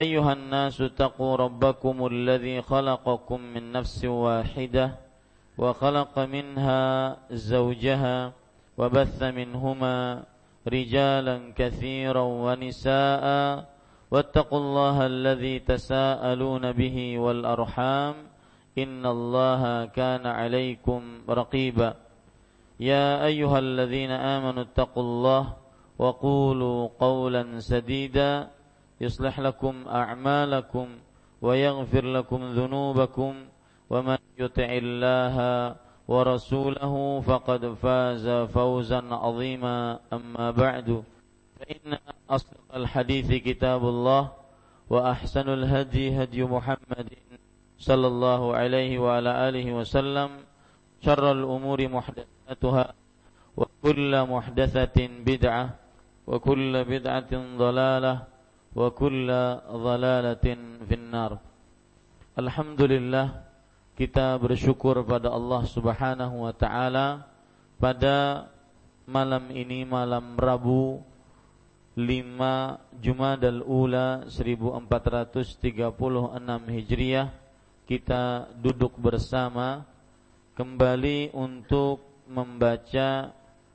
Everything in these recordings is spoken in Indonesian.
أيها الناس اتقوا ربكم الذي خلقكم من نفس واحدة وخلق منها زوجها وبث منهما رجالا كثيرا ونساء واتقوا الله الذي تساءلون به والأرحام إن الله كان عليكم رقيبا يا أيها الذين آمنوا اتقوا الله وقولوا قولا سديدا يصلح لكم أعمالكم ويغفر لكم ذنوبكم ومن يطع الله ورسوله فقد فاز فوزا عظيما أما بعد فإن أصدق الحديث كتاب الله وأحسن الهدي هدي محمد صلى الله عليه وعلى آله وسلم شر الأمور محدثاتها وكل محدثة بدعة وكل بدعة ضلالة وكل ضلالة في النار. Alhamdulillah, kita bersyukur pada Allah Subhanahu wa taala pada malam ini, malam Rabu 5 Jumadal Ula 1436 Hijriah, kita duduk bersama kembali untuk membaca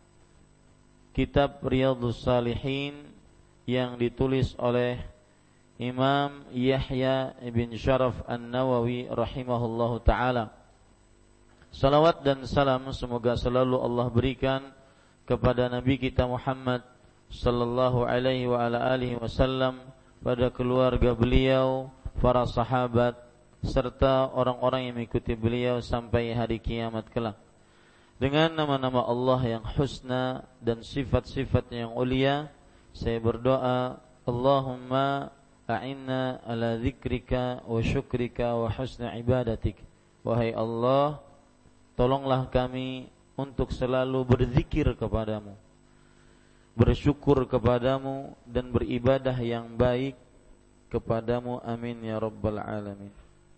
kitab Riyadhus Shalihin yang ditulis oleh Imam Yahya ibn Sharaf An-Nawawi rahimahullahu ta'ala. Salawat dan salam semoga selalu Allah berikan kepada Nabi kita Muhammad sallallahu alaihi wa ala alihi wasallam, pada keluarga beliau, para sahabat, serta orang-orang yang mengikuti beliau sampai hari kiamat kelak. Dengan nama-nama Allah yang husna dan sifat-sifatnya yang ulia, saya berdoa, Allahumma a'inna ala dzikrika wa syukrika wa husna ibadatik. Wahai Allah, tolonglah kami untuk selalu berzikir kepadamu, bersyukur kepadamu, dan beribadah yang baik kepadamu. Amin ya rabbal alamin.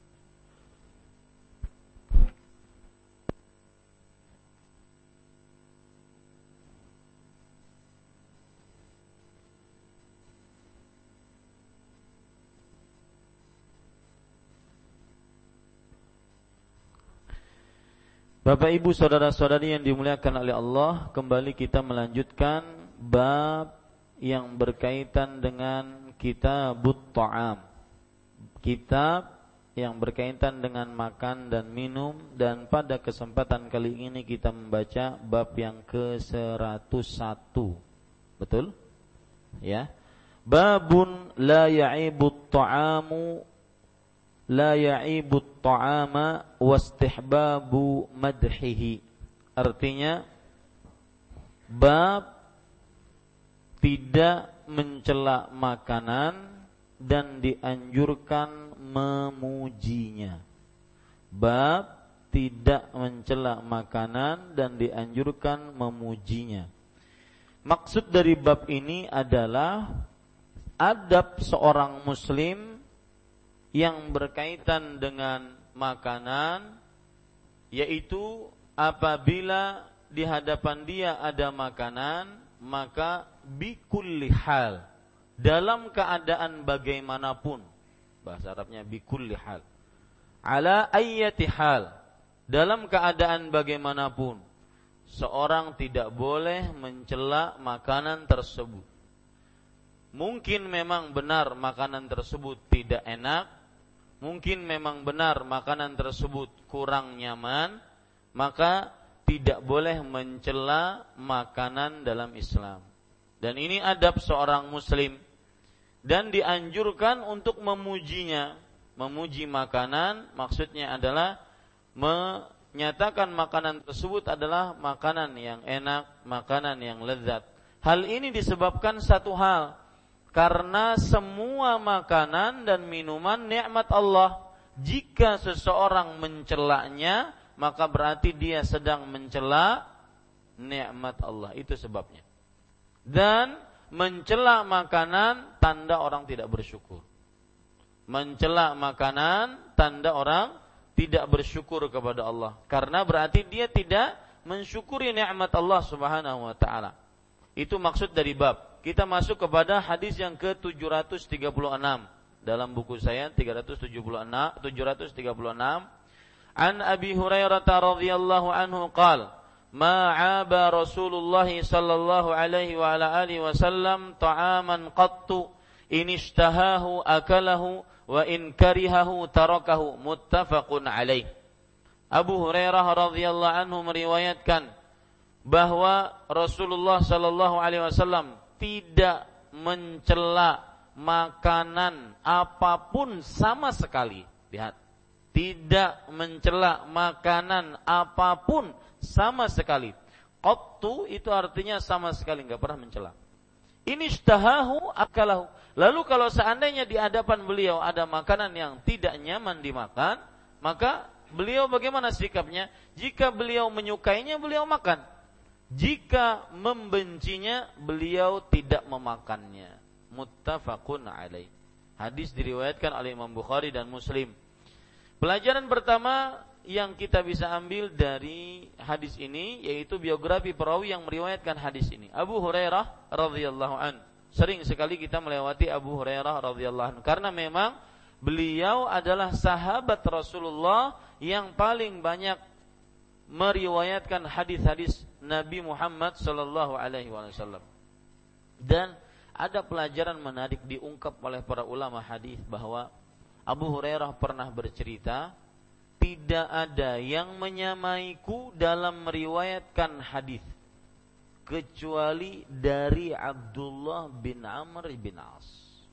Bapak Ibu saudara-saudari yang dimuliakan oleh Allah, kembali kita melanjutkan bab yang berkaitan dengan kitabut ta'am. Kitab yang berkaitan dengan makan dan minum, dan pada kesempatan kali ini kita membaca bab yang ke-101. Betul? Ya. Babun la ya'ibut ta'amu la ya'ibut ta'ama wastihbabu madhihi. Artinya, bab tidak mencela makanan dan dianjurkan memujinya. Bab tidak mencela makanan dan dianjurkan memujinya. Maksud dari bab ini adalah adab seorang muslim yang berkaitan dengan makanan, yaitu apabila di hadapan dia ada makanan, maka bikulli hal, dalam keadaan bagaimanapun, bahasa Arabnya bikulli hal, ala ayyati hal, dalam keadaan bagaimanapun, seorang tidak boleh mencela makanan tersebut. Mungkin memang benar makanan tersebut tidak enak, mungkin memang benar makanan tersebut kurang nyaman, maka tidak boleh mencela makanan dalam Islam. Dan ini adab seorang muslim, dan dianjurkan untuk memujinya. Memuji makanan maksudnya adalah menyatakan makanan tersebut adalah makanan yang enak, makanan yang lezat. Hal ini disebabkan satu hal, karena semua makanan dan minuman nikmat Allah. Jika seseorang mencelanya, maka berarti dia sedang mencela nikmat Allah. Itu sebabnya. Dan mencela makanan tanda orang tidak bersyukur. Mencela makanan tanda orang tidak bersyukur kepada Allah, karena berarti dia tidak mensyukuri nikmat Allah Subhanahu wa taala. Itu maksud dari bab. Kita masuk kepada hadis yang ke-736. dalam buku saya 736. An Abi Hurairah radhiyallahu anhu qala ma 'aba Rasulullah sallallahu alaihi wa ala alihi wasallam ta'aman qattu in ishtahahu akalahu wa in karihahu tarakahu, muttafaqun alaih. Abu Hurairah radhiyallahu anhu meriwayatkan bahwa Rasulullah sallallahu alaihi wasallam tidak mencela makanan apapun sama sekali. Lihat, tidak mencela makanan apapun sama sekali. Qattu itu artinya sama sekali, enggak pernah mencela. Inishtahahu akalahu. Lalu kalau seandainya di hadapan beliau ada makanan yang tidak nyaman dimakan, maka beliau bagaimana sikapnya? Jika beliau menyukainya, beliau makan. Jika membencinya, beliau tidak memakannya. Muttafaqun alaih. Hadis diriwayatkan oleh Imam Bukhari dan Muslim. Pelajaran pertama yang kita bisa ambil dari hadis ini yaitu biografi perawi yang meriwayatkan hadis ini. Abu Hurairah radhiyallahu an. Sering sekali kita melewati Abu Hurairah radhiyallahu an karena memang beliau adalah sahabat Rasulullah yang paling banyak meriwayatkan hadis-hadis Nabi Muhammad sallallahu alaihi wasallam. Dan ada pelajaran menarik diungkap oleh para ulama hadis bahwa Abu Hurairah pernah bercerita, tidak ada yang menyamaiku dalam meriwayatkan hadis kecuali dari Abdullah bin Amr bin As.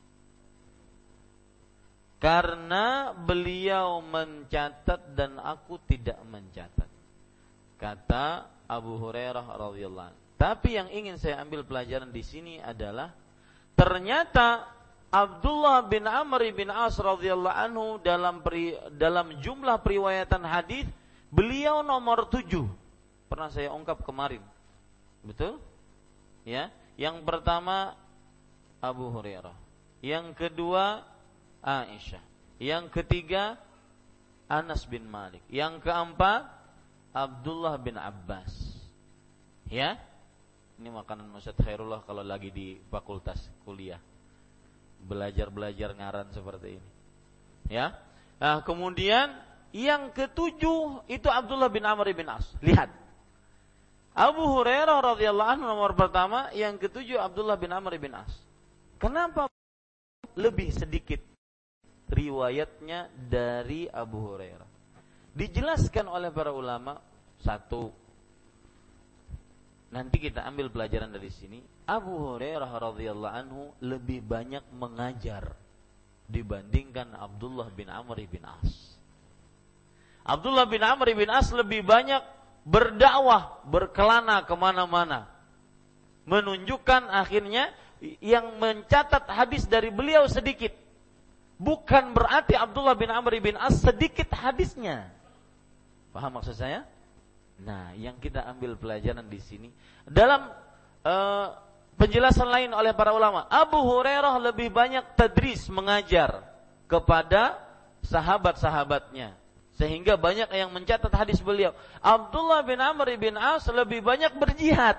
Karena beliau mencatat dan aku tidak mencatat, kata Abu Hurairah radhiyallahu anhu. Tapi yang ingin saya ambil pelajaran di sini adalah ternyata Abdullah bin Amr bin As radhiyallahu anhu dalam jumlah periwayatan hadis beliau nomor 7. Pernah saya ungkap kemarin. Betul? Ya. Yang pertama Abu Hurairah. Yang kedua Aisyah. Yang ketiga Anas bin Malik. Yang keempat Abdullah bin Abbas. Ya. Ini makanan Ustaz Khairullah kalau lagi di fakultas kuliah. Belajar ngaran seperti ini. Ya. Nah, kemudian yang ketujuh itu Abdullah bin Amr bin As. Lihat. Abu Hurairah radhiyallahu anhu nomor pertama, yang ketujuh Abdullah bin Amr bin As. Kenapa lebih sedikit riwayatnya dari Abu Hurairah? Dijelaskan oleh para ulama, satu, nanti kita ambil pelajaran dari sini. Abu Hurairah radhiyallahu anhu lebih banyak mengajar dibandingkan Abdullah bin Amr bin As. Abdullah bin Amr bin As lebih banyak berdakwah, berkelana kemana-mana, menunjukkan akhirnya yang mencatat hadis dari beliau sedikit. Bukan berarti Abdullah bin Amr bin As sedikit hadisnya. Paham maksud saya? Nah, yang kita ambil pelajaran di sini dalam penjelasan lain oleh para ulama, Abu Hurairah lebih banyak tadris, mengajar kepada sahabat-sahabatnya, sehingga banyak yang mencatat hadis beliau. Abdullah bin Amr bin As lebih banyak berjihad.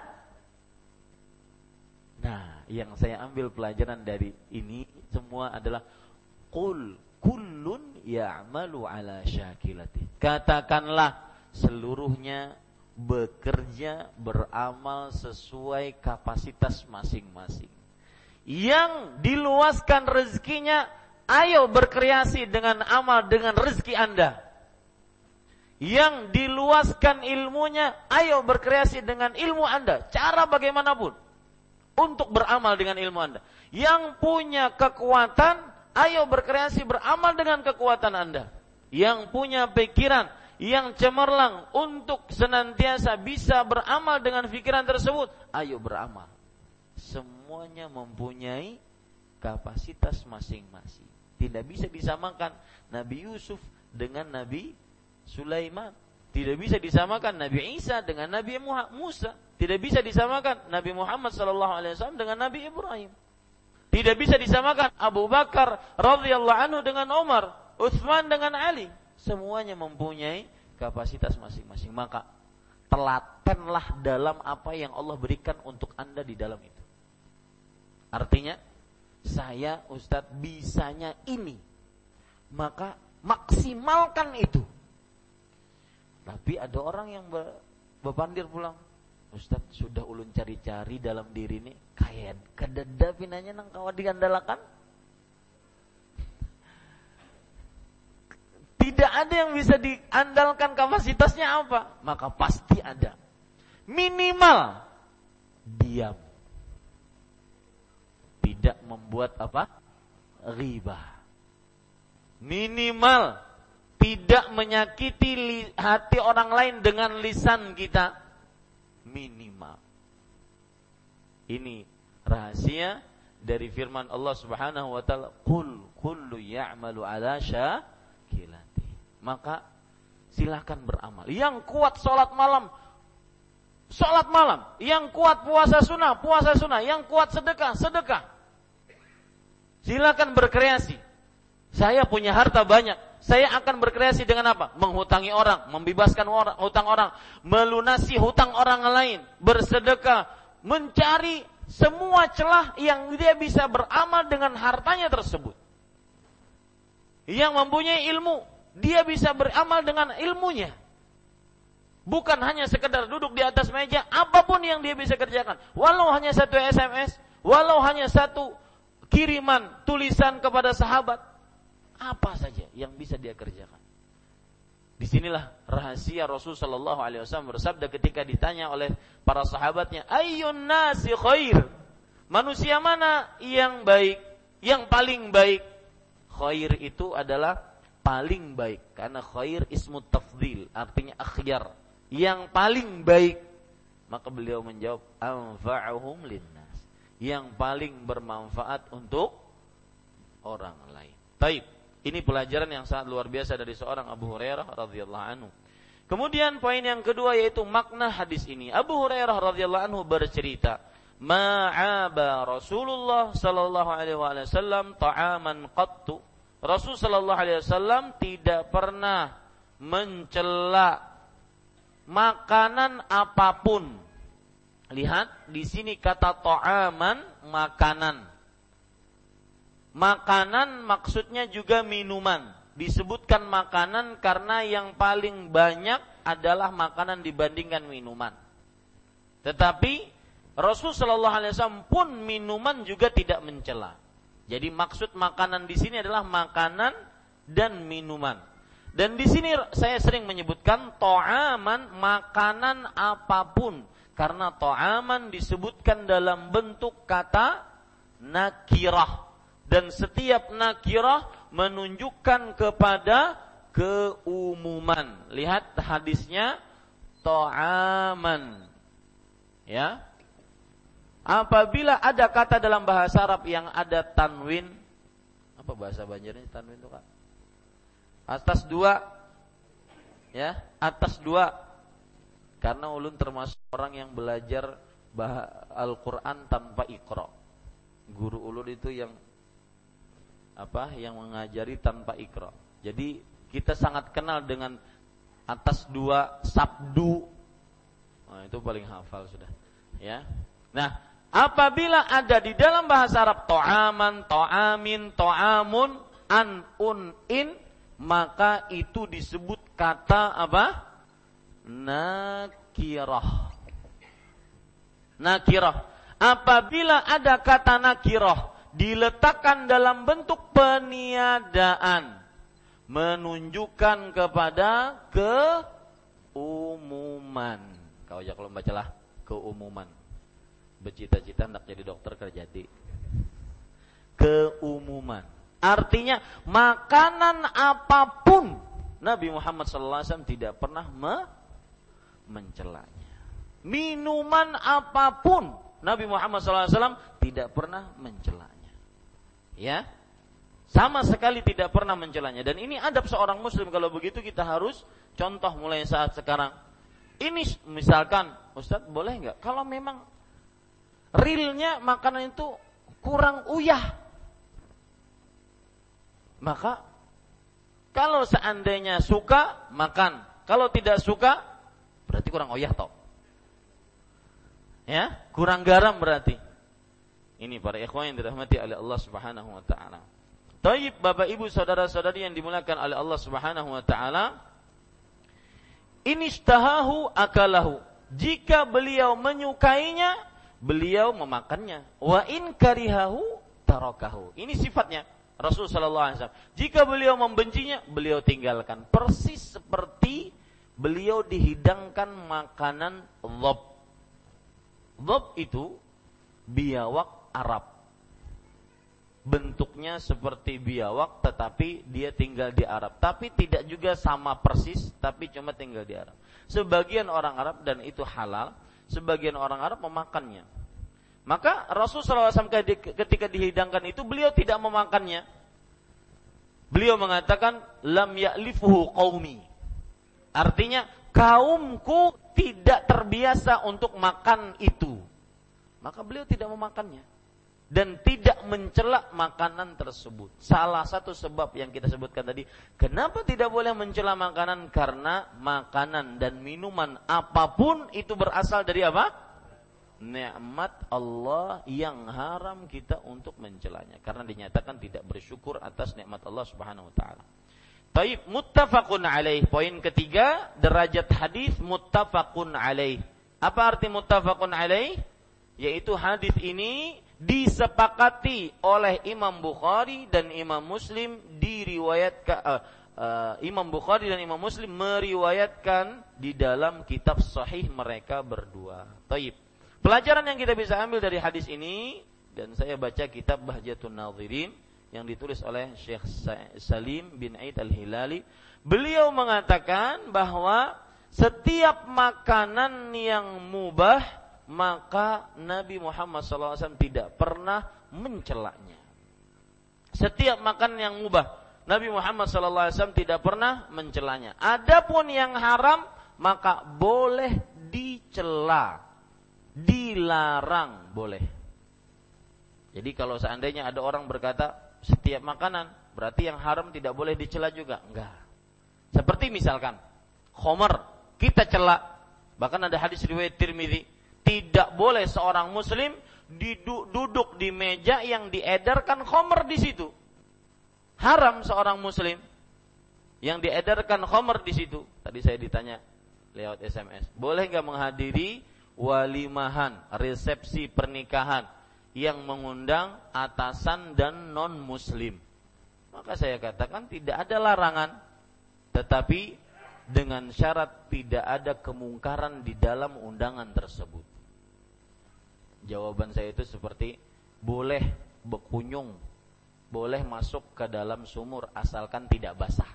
Nah, yang saya ambil pelajaran dari ini semua adalah qul kullun ya'malu ala syakilati. Katakanlah seluruhnya bekerja, beramal sesuai kapasitas masing-masing. Yang diluaskan rezekinya, ayo berkreasi dengan amal dengan rezeki Anda. Yang diluaskan ilmunya, ayo berkreasi dengan ilmu Anda, cara bagaimanapun untuk beramal dengan ilmu Anda. Yang punya kekuatan, ayo berkreasi beramal dengan kekuatan Anda. Yang punya pikiran yang cemerlang untuk senantiasa bisa beramal dengan pikiran tersebut, ayo beramal. Semuanya mempunyai kapasitas masing-masing. Tidak bisa disamakan Nabi Yusuf dengan Nabi Sulaiman. Tidak bisa disamakan Nabi Isa dengan Nabi Musa. Tidak bisa disamakan Nabi Muhammad SAW dengan Nabi Ibrahim. Tidak bisa disamakan Abu Bakar radhiyallahu anhu dengan Umar, Utsman dengan Ali. Semuanya mempunyai kapasitas masing-masing. Maka telatenlah dalam apa yang Allah berikan untuk Anda di dalam itu. Artinya, saya Ustadz bisanya ini, maka maksimalkan itu. Tapi ada orang yang bepandir pulang, Ustadz sudah ulun cari-cari dalam diri ini, kayak kededa pinanya nang kawan digandalakan. Tidak ada yang bisa diandalkan kapasitasnya apa, maka pasti ada. Minimal diam, tidak membuat apa? Ghibah. Minimal tidak menyakiti hati orang lain dengan lisan kita. Minimal. Ini rahasia dari firman Allah Subhanahu wa taala, "Qul kullu ya'malu 'ala syakilati." Maka silakan beramal. Yang kuat salat malam, yang kuat puasa sunnah, yang kuat sedekah. Silakan berkreasi. Saya punya harta banyak, saya akan berkreasi dengan apa? Menghutangi orang, membebaskan hutang orang, melunasi hutang orang lain, bersedekah, mencari semua celah yang dia bisa beramal dengan hartanya tersebut. Yang mempunyai ilmu, dia bisa beramal dengan ilmunya. Bukan hanya sekedar duduk di atas meja, apapun yang dia bisa kerjakan. Walau hanya satu SMS, walau hanya satu kiriman tulisan kepada sahabat, apa saja yang bisa dia kerjakan. Disinilah rahasia Rasul sallallahu alaihi wasallam bersabda ketika ditanya oleh para sahabatnya, ayyun nasi khair? Manusia mana yang baik, yang paling baik? Khair itu adalah paling baik, karena khair ismu tafdhil, artinya akhyar, yang paling baik. Maka beliau menjawab, anfa'uhum linnas, yang paling bermanfaat untuk orang lain. Taib. Ini pelajaran yang sangat luar biasa dari seorang Abu Hurairah radhiyallahu anhu. Kemudian poin yang kedua yaitu makna hadis ini. Abu Hurairah radhiyallahu anhu bercerita, ma'aba Rasulullah sallallahu alaihi wasallam ta'aman qattu. Rasul sallallahu alaihi wasallam tidak pernah mencela makanan apapun. Lihat di sini kata ta'aman, makanan. Makanan maksudnya juga minuman. Disebutkan makanan karena yang paling banyak adalah makanan dibandingkan minuman. Tetapi Rasul sallallahu alaihi wasallam pun minuman juga tidak mencela. Jadi maksud makanan di sini adalah makanan dan minuman. Dan di sini saya sering menyebutkan ta'aman, makanan apapun, karena ta'aman disebutkan dalam bentuk kata nakirah. Dan setiap nakirah menunjukkan kepada keumuman. Lihat hadisnya, ta'aman. Ya. Apabila ada kata dalam bahasa Arab yang ada tanwin, apa bahasa Banjarnya tanwin itu, Kak? Atas dua. Ya, atas dua. Karena ulun termasuk orang yang belajar Al-Qur'an tanpa iqra. Guru ulun itu yang mengajari tanpa iqra. Jadi kita sangat kenal dengan atas dua sabdu. Nah, itu paling hafal sudah. Ya. Nah, apabila ada di dalam bahasa Arab ta'aman, ta'amin, ta'amun, an, un, in, maka itu disebut kata apa? Nakirah. Nakirah. Apabila ada kata nakirah diletakkan dalam bentuk peniadaan, menunjukkan kepada keumuman. Kau aja kalau bacalah keumuman. Bercita-cita hendak jadi dokter kerja di keumuman. Artinya makanan apapun Nabi Muhammad SAW tidak pernah mencelanya. Minuman apapun Nabi Muhammad SAW tidak pernah mencelanya. Ya, sama sekali tidak pernah mencelanya. Dan ini adab seorang muslim. Kalau begitu kita harus contoh mulai saat sekarang. Ini misalkan, Ustadz boleh nggak? Kalau memang realnya makanan itu kurang uyah, maka kalau seandainya suka makan, kalau tidak suka berarti kurang uyah toh. Ya, kurang garam berarti. Ini para ikhwan yang dirahmati oleh Allah Subhanahu wa taala. Taib, Bapak Ibu saudara-saudari yang dimuliakan oleh Allah Subhanahu wa taala, inistahahu akalahu. Jika beliau menyukainya, beliau memakannya. Wa in karihahu tarakahu. Ini sifatnya Rasul sallallahu alaihi wasallam. Jika beliau membencinya, beliau tinggalkan. Persis seperti beliau dihidangkan makanan dhab. Dhab itu biawak Arab. Bentuknya seperti biawak, tetapi dia tinggal di Arab. Tapi tidak juga sama persis, tapi cuma tinggal di Arab. Sebagian orang Arab, dan itu halal, sebagian orang Arab memakannya. Maka Rasulullah SAW ketika dihidangkan itu, beliau tidak memakannya. Beliau mengatakan, lam ya'lifuhu qaumi. Artinya, kaumku tidak terbiasa untuk makan itu. Maka beliau tidak memakannya. Dan tidak mencela makanan tersebut. Salah satu sebab yang kita sebutkan tadi, kenapa tidak boleh mencela makanan? Karena makanan dan minuman apapun itu berasal dari apa? Nikmat Allah yang haram kita untuk mencelanya. Karena dinyatakan tidak bersyukur atas nikmat Allah Subhanahu wa taala. Taib, muttafaqun alaih. Poin ketiga, derajat hadis muttafaqun alaih. Apa arti muttafaqun alaih? Yaitu hadis ini disepakati oleh Imam Bukhari dan Imam Muslim, Imam Bukhari dan Imam Muslim meriwayatkan di dalam kitab sahih mereka berdua. Taib. Pelajaran yang kita bisa ambil dari hadis ini, dan saya baca kitab Bahjatun Nadhirin yang ditulis oleh Syekh Salim bin Aid Al-Hilali. Beliau mengatakan bahwa setiap makanan yang mubah, maka Nabi Muhammad SAW tidak pernah mencelanya. Setiap makanan yang mubah, Nabi Muhammad SAW tidak pernah mencelanya. Adapun yang haram, maka boleh dicela, dilarang boleh. Jadi kalau seandainya ada orang berkata setiap makanan, berarti yang haram tidak boleh dicela juga? Enggak. Seperti misalkan khamar, kita cela. Bahkan ada hadis riwayat Tirmidzi, tidak boleh seorang muslim duduk di meja yang diedarkan khamr di situ. Haram seorang muslim yang diedarkan khamr di situ. Tadi saya ditanya lewat SMS, boleh enggak menghadiri walimahan, resepsi pernikahan yang mengundang atasan dan non muslim? Maka saya katakan tidak ada larangan, tetapi dengan syarat tidak ada kemungkaran di dalam undangan tersebut. Jawaban saya itu seperti, boleh berkunjung, boleh masuk ke dalam sumur asalkan tidak basah.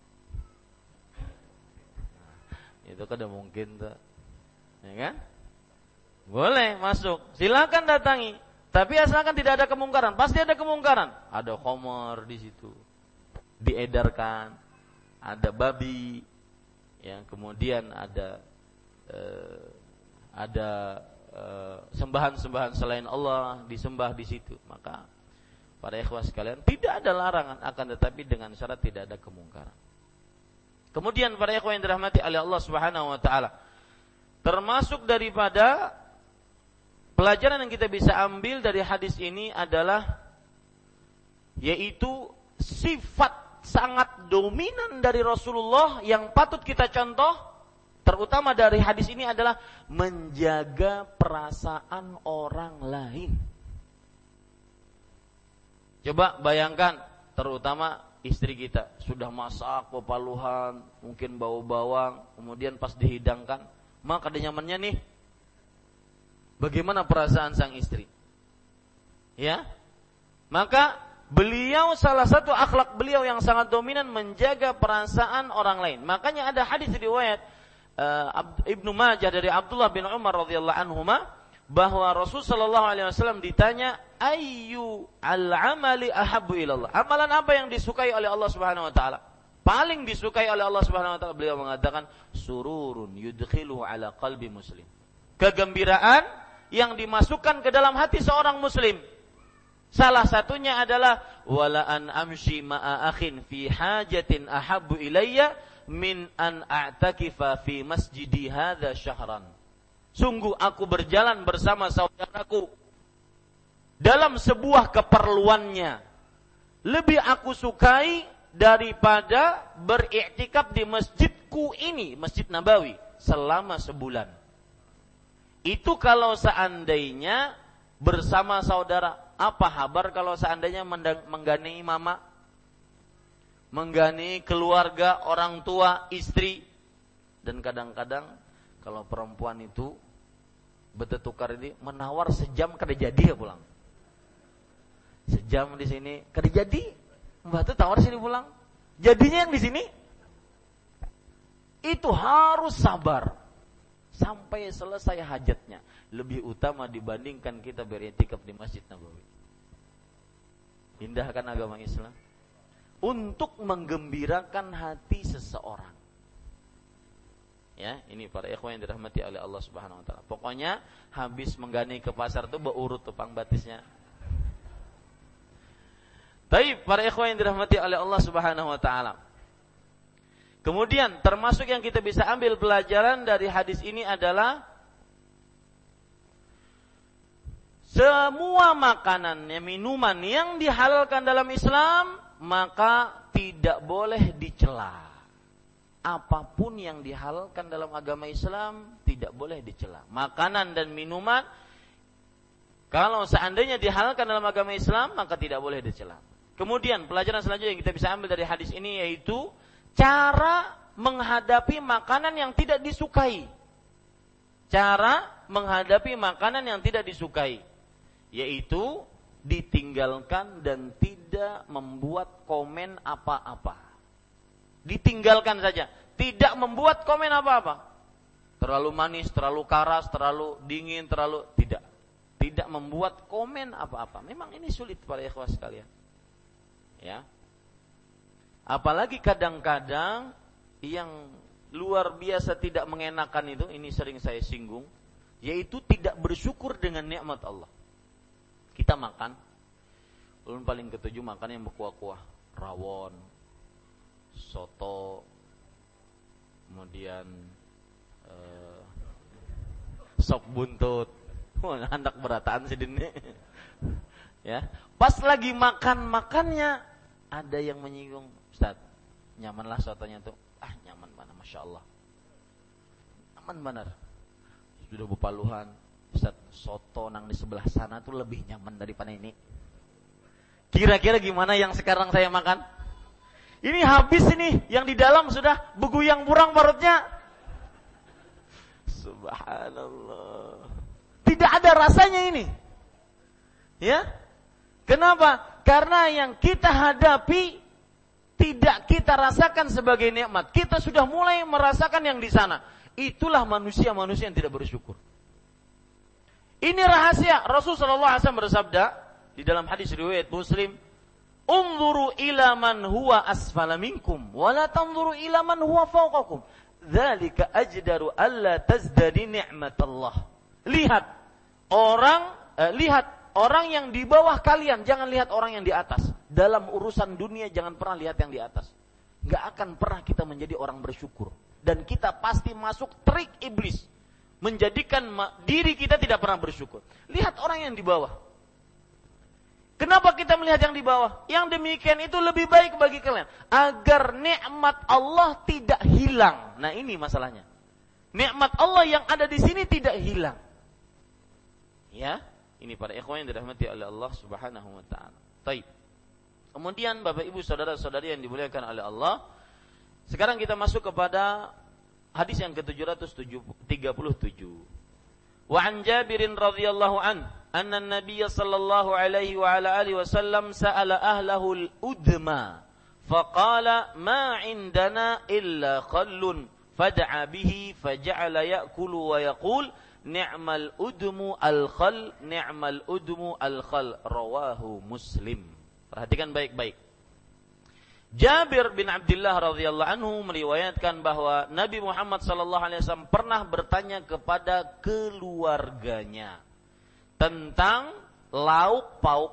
Itu kan udah mungkin tuh, ya kan? Boleh masuk, silakan datangi, tapi asalkan tidak ada kemungkaran. Pasti ada kemungkaran. Ada khamar di situ, diedarkan, ada babi, yang kemudian ada sembahan-sembahan selain Allah disembah di situ. Maka para ikhwah sekalian, tidak ada larangan, akan tetapi dengan syarat tidak ada kemungkaran. Kemudian para ikhwah yang dirahmati oleh Allah Subhanahu wa taala, termasuk daripada pelajaran yang kita bisa ambil dari hadis ini adalah, yaitu sifat sangat dominan dari Rasulullah yang patut kita contoh, terutama dari hadis ini, adalah menjaga perasaan orang lain. Coba bayangkan, terutama istri kita sudah masak pepaluhan, mungkin bau bawang, kemudian pas dihidangkan, maka ada nyamannya nih. Bagaimana perasaan sang istri? Ya, maka beliau, salah satu akhlak beliau yang sangat dominan, menjaga perasaan orang lain. Makanya ada hadis riwayat Ibnu Majah dari Abdullah bin Umar radhiyallahu anhuma, bahwa Rasul sallallahu alaihi wasallam ditanya, ayyu al-amali ahabbu ilallah, amalan apa yang disukai oleh Allah Subhanahu wa taala? Paling disukai oleh Allah Subhanahu wa taala, beliau mengatakan, sururun yudkhiluhu ala qalbi muslim, kegembiraan yang dimasukkan ke dalam hati seorang muslim. Salah satunya adalah, wala an amshi ma'a akhin fi hajatin ahabbu ilayya min an a'takifa fi masjidi hadza syahran. Sungguh aku berjalan bersama saudaraku dalam sebuah keperluannya lebih aku sukai daripada beriktikaf di masjidku ini, Masjid Nabawi, selama sebulan. Itu kalau seandainya bersama saudara. Apa kabar kalau seandainya menggandeng mama, menggandeng keluarga, orang tua, istri. Dan kadang-kadang kalau perempuan itu bertukar ini menawar sejam kada jadi ya pulang. Sejam di sini kada jadi. Mbak tuh tawar sini pulang. Jadinya yang di sini itu harus sabar sampai selesai hajatnya. Lebih utama dibandingkan kita beriktikaf di Masjid Nabawi. Indah kan agama Islam? Untuk menggembirakan hati seseorang. Ya, ini para ikhwan yang dirahmati oleh Allah Subhanahu wa taala. Pokoknya habis menggani ke pasar tuh beurut tupang batisnya. Baik, para ikhwan yang dirahmati oleh Allah Subhanahu wa taala. Kemudian termasuk yang kita bisa ambil pelajaran dari hadis ini adalah semua makanan, minuman yang dihalalkan dalam Islam maka tidak boleh dicela. Apapun yang dihalalkan dalam agama Islam tidak boleh dicela. Makanan dan minuman kalau seandainya dihalalkan dalam agama Islam maka tidak boleh dicela. Kemudian pelajaran selanjutnya yang kita bisa ambil dari hadis ini yaitu cara menghadapi makanan yang tidak disukai. Cara menghadapi makanan yang tidak disukai yaitu ditinggalkan dan tidak membuat komen apa-apa. Ditinggalkan saja, tidak membuat komen apa-apa. Terlalu manis, terlalu keras, terlalu dingin, terlalu tidak membuat komen apa-apa. Memang ini sulit para ikhwah sekalian. Ya. Apalagi kadang-kadang yang luar biasa tidak mengenakan itu, ini sering saya singgung, yaitu tidak bersyukur dengan nikmat Allah. Kita makan, ulun paling ketujuh makan yang berkuah-kuah, rawon, soto, kemudian sop buntut, hendak berataan sedini. Ya, pas lagi makannya ada yang menyinggung, Ustaz, nyamanlah sotonya tuh, nyaman mana, masya Allah, nyaman benar. Sudah bepaluhan, Ustaz, soto nang di sebelah sana tuh lebih nyaman daripada ini. Kira-kira gimana yang sekarang saya makan? Ini habis ini, yang di dalam sudah beguyang burang parutnya. Subhanallah. Tidak ada rasanya ini. Ya? Kenapa? Karena yang kita hadapi tidak kita rasakan sebagai nikmat. Kita sudah mulai merasakan yang di sana. Itulah manusia-manusia yang tidak bersyukur. Ini rahasia. Rasulullah SAW bersabda di dalam hadis riwayat Muslim, "Unzuru ila man huwa asfala minkum wa la tanzuru ila man huwa fawqakum. Dzalika ajdaru alla tazdadi ni'matallah." Lihat orang yang di bawah kalian, jangan lihat orang yang di atas. Dalam urusan dunia jangan pernah lihat yang di atas. Enggak akan pernah kita menjadi orang bersyukur. Dan kita pasti masuk trik iblis, menjadikan diri kita tidak pernah bersyukur. Lihat orang yang di bawah. Kenapa kita melihat yang di bawah? Yang demikian itu lebih baik bagi kalian, agar nikmat Allah tidak hilang. Nah, ini masalahnya. Nikmat Allah yang ada di sini tidak hilang. Ya, ini para ikhwan yang dirahmati oleh Allah Subhanahu wa taala. Baik. Kemudian Bapak Ibu saudara-saudari yang dimuliakan oleh Allah, sekarang kita masuk kepada hadis yang ke-737. Wa an Jabirin radhiyallahu an, anna an-nabiy sallallahu alaihi wa ala alihi wasallam sa'ala ahlahu al-udma, faqala ma 'indana illa khallun, fad'a bihi faja'ala ya'kulu wa yaqul ni'mal udmu al-khal, ni'mal udmu al-khal, rawahu Muslim. Perhatikan baik-baik. Jabir bin Abdullah radhiyallahu anhu meriwayatkan bahwa Nabi Muhammad sallallahu alaihi wasallam pernah bertanya kepada keluarganya tentang lauk pauk.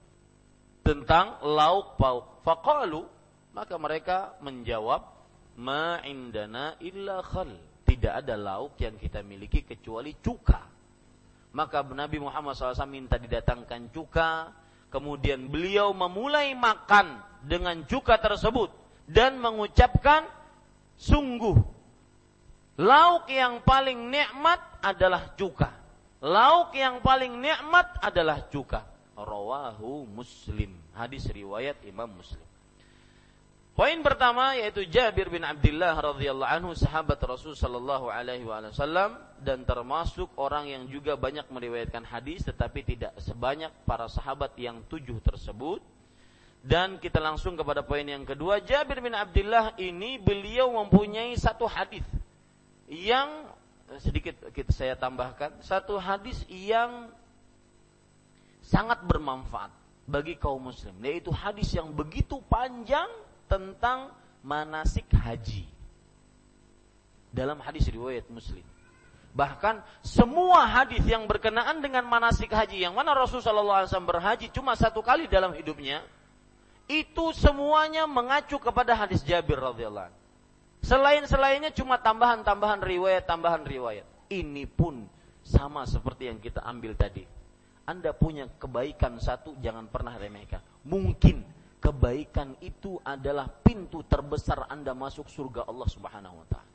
Faqalu, maka mereka menjawab, ma indana illa khal. Tidak ada lauk yang kita miliki kecuali cuka. Maka Nabi Muhammad SAW minta didatangkan cuka. Kemudian beliau memulai makan dengan cuka tersebut. Dan mengucapkan, sungguh lauk yang paling nikmat adalah cuka. Lauk yang paling nikmat adalah cuka. Rawahu Muslim. Hadis riwayat Imam Muslim. Poin pertama yaitu Jabir bin Abdullah radhiyallahu anhu, sahabat Rasul sallallahu alaihi wasallam, dan termasuk orang yang juga banyak meriwayatkan hadis tetapi tidak sebanyak para sahabat yang 7 tersebut. Dan kita langsung kepada poin yang kedua. Jabir bin Abdullah ini beliau mempunyai satu hadis yang sedikit saya tambahkan, satu hadis yang sangat bermanfaat bagi kaum muslim, yaitu hadis yang begitu panjang tentang manasik haji. Dalam hadis riwayat Muslim. Bahkan semua hadis yang berkenaan dengan manasik haji, yang mana Rasulullah SAW berhaji cuma 1 kali dalam hidupnya, itu semuanya mengacu kepada hadis Jabir radhiyallahu anhu. Selainnya cuma tambahan riwayat. Ini pun sama seperti yang kita ambil tadi. Anda punya kebaikan satu, jangan pernah remehkan. Mungkin kebaikan itu adalah pintu terbesar Anda masuk surga Allah Subhanahu wa ta'ala.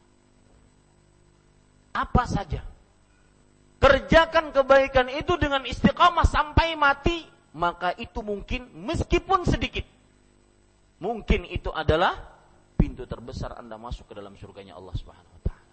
Apa saja. Kerjakan kebaikan itu dengan istiqamah sampai mati, maka itu mungkin meskipun sedikit, mungkin itu adalah pintu terbesar Anda masuk ke dalam surganya Allah Subhanahu wa ta'ala.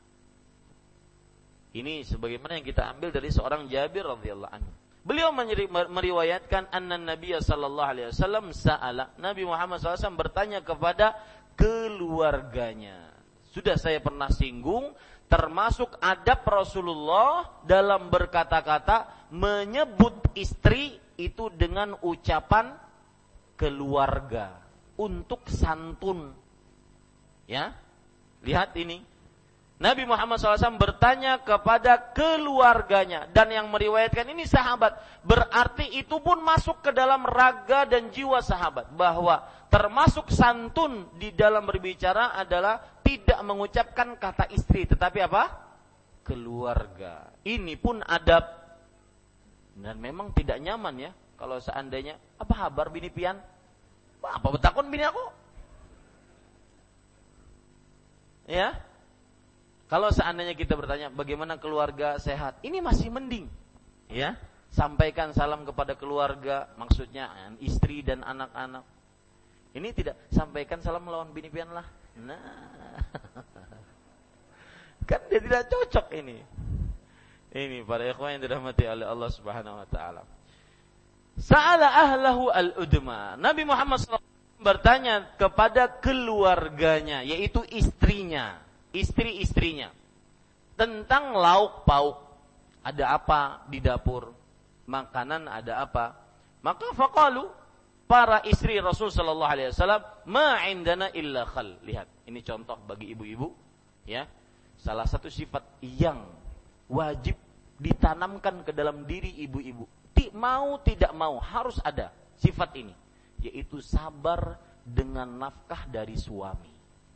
Ini sebagaimana yang kita ambil dari seorang Jabir radhiyallahu anhu. Beliau meriwayatkan anna Nabi sallallahu alaihi wasallam sa'ala, Nabi Muhammad SAW bertanya kepada keluarganya. Sudah saya pernah singgung, termasuk adab Rasulullah dalam berkata-kata menyebut istri itu dengan ucapan keluarga untuk santun. Ya, lihat ini. Nabi Muhammad SAW bertanya kepada keluarganya, dan yang meriwayatkan ini sahabat. Berarti itu pun masuk ke dalam raga dan jiwa sahabat, bahwa termasuk santun di dalam berbicara adalah tidak mengucapkan kata istri, tetapi apa? Keluarga. Ini pun adab. Dan memang tidak nyaman ya kalau seandainya, apa kabar bini pian? Apa betakon bini aku? Ya. Kalau seandainya kita bertanya bagaimana keluarga sehat, ini masih mending, ya. Sampaikan salam kepada keluarga, maksudnya istri dan anak-anak. Ini tidak, sampaikan salam melawan bini pian lah. Nah, kan dia tidak cocok ini. Ini para ikhwan yang dirahmati oleh Allah Subhanahu Wa Taala. Sa'ala ahlahu al-udma. Nabi Muhammad SAW bertanya kepada keluarganya, yaitu istrinya. Istri-istrinya tentang lauk pauk, ada apa di dapur, makanan ada apa. Maka faqalu, para istri Rasul sallallahu alaihi wasallam, ma indana illa khal. Lihat, ini contoh bagi ibu-ibu, ya. Salah satu sifat yang wajib ditanamkan ke dalam diri ibu-ibu, mau tidak mau harus ada sifat ini, yaitu sabar dengan nafkah dari suami.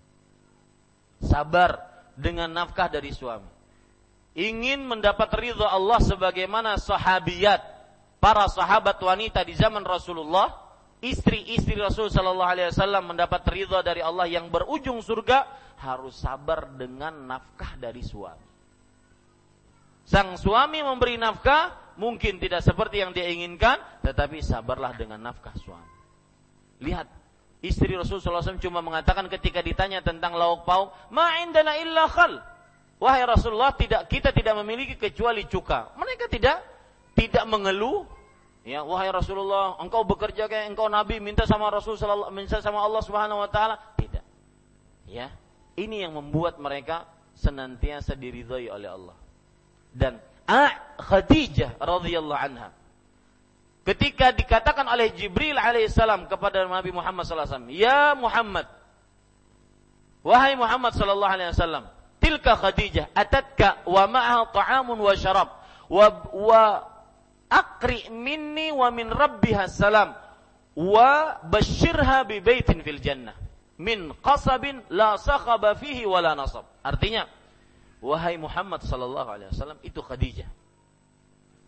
Sabar dengan nafkah dari suami. Ingin mendapat ridha Allah sebagaimana sahabiyat, para sahabat wanita di zaman Rasulullah, istri-istri Rasul sallallahu alaihi wasallam mendapat ridha dari Allah yang berujung surga, harus sabar dengan nafkah dari suami. Sang suami memberi nafkah mungkin tidak seperti yang dia inginkan, tetapi sabarlah dengan nafkah suami. Lihat, istri Rasulullah SAW cuma mengatakan ketika ditanya tentang lauk pauk, ma indana illa khal. Wahai Rasulullah, kita tidak memiliki kecuali cuka. Mereka tidak mengeluh. Ya, wahai Rasulullah, engkau bekerja kayak engkau nabi, minta sama Rasulullah, minta sama Allah Subhanahu wa taala. Tidak. Ya, ini yang membuat mereka senantiasa diridhai oleh Allah. Dan Khadijah radhiyallahu anha, ketika dikatakan oleh Jibril alaihissalam kepada Nabi Muhammad sallallahu alaihi wasallam, "Ya Muhammad, wahai Muhammad sallallahu alaihi wasallam, tilka Khadijah atatka wa ma'aha ta'amun wa syarab wa aqri minni wa min rabbiha salam wa basyirha bi baitin fil jannah min qasabin la sakhaba fihi wa la nasab." Artinya, wahai Muhammad sallallahu alaihi wasallam, itu Khadijah.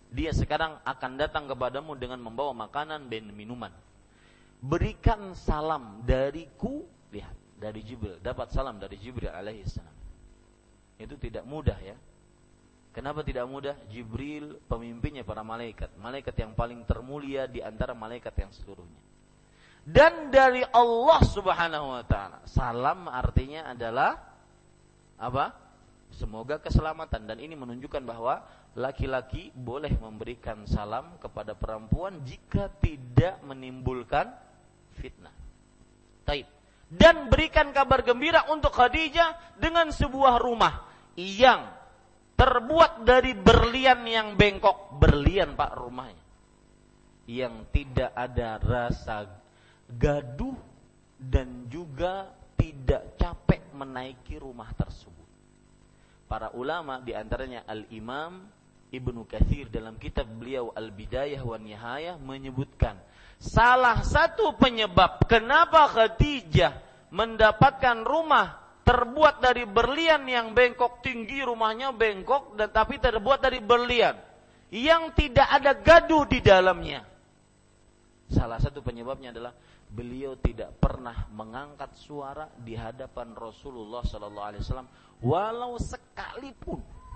dia sekarang akan datang kepadamu dengan membawa makanan dan minuman. Berikan salam dariku, lihat, dari Jibril, dapat salam dari Jibril alaihissalam. Itu tidak mudah ya. Kenapa tidak mudah? Jibril pemimpinnya para malaikat, malaikat yang paling termulia di antara malaikat yang seluruhnya. Dan dari Allah Subhanahu wa taala. Salam artinya adalah apa? Semoga keselamatan, dan ini menunjukkan bahwa laki-laki boleh memberikan salam kepada perempuan jika tidak menimbulkan fitnah. Taib. Dan berikan kabar gembira untuk Khadijah dengan sebuah rumah yang terbuat dari berlian yang bengkok. Berlian Pak rumahnya. Yang tidak ada rasa gaduh dan juga tidak capek menaiki rumah tersebut. Para ulama di antaranya Al-Imam Ibnu Katsir dalam kitab beliau Al-Bidayah wa Nihayah menyebutkan salah satu penyebab kenapa Khadijah mendapatkan rumah terbuat dari berlian yang bengkok, tinggi rumahnya bengkok dan tapi terbuat dari berlian yang tidak ada gaduh di dalamnya. Salah satu penyebabnya adalah beliau tidak pernah mengangkat suara di hadapan Rasulullah sallallahu alaihi wasallam walau sekalipun.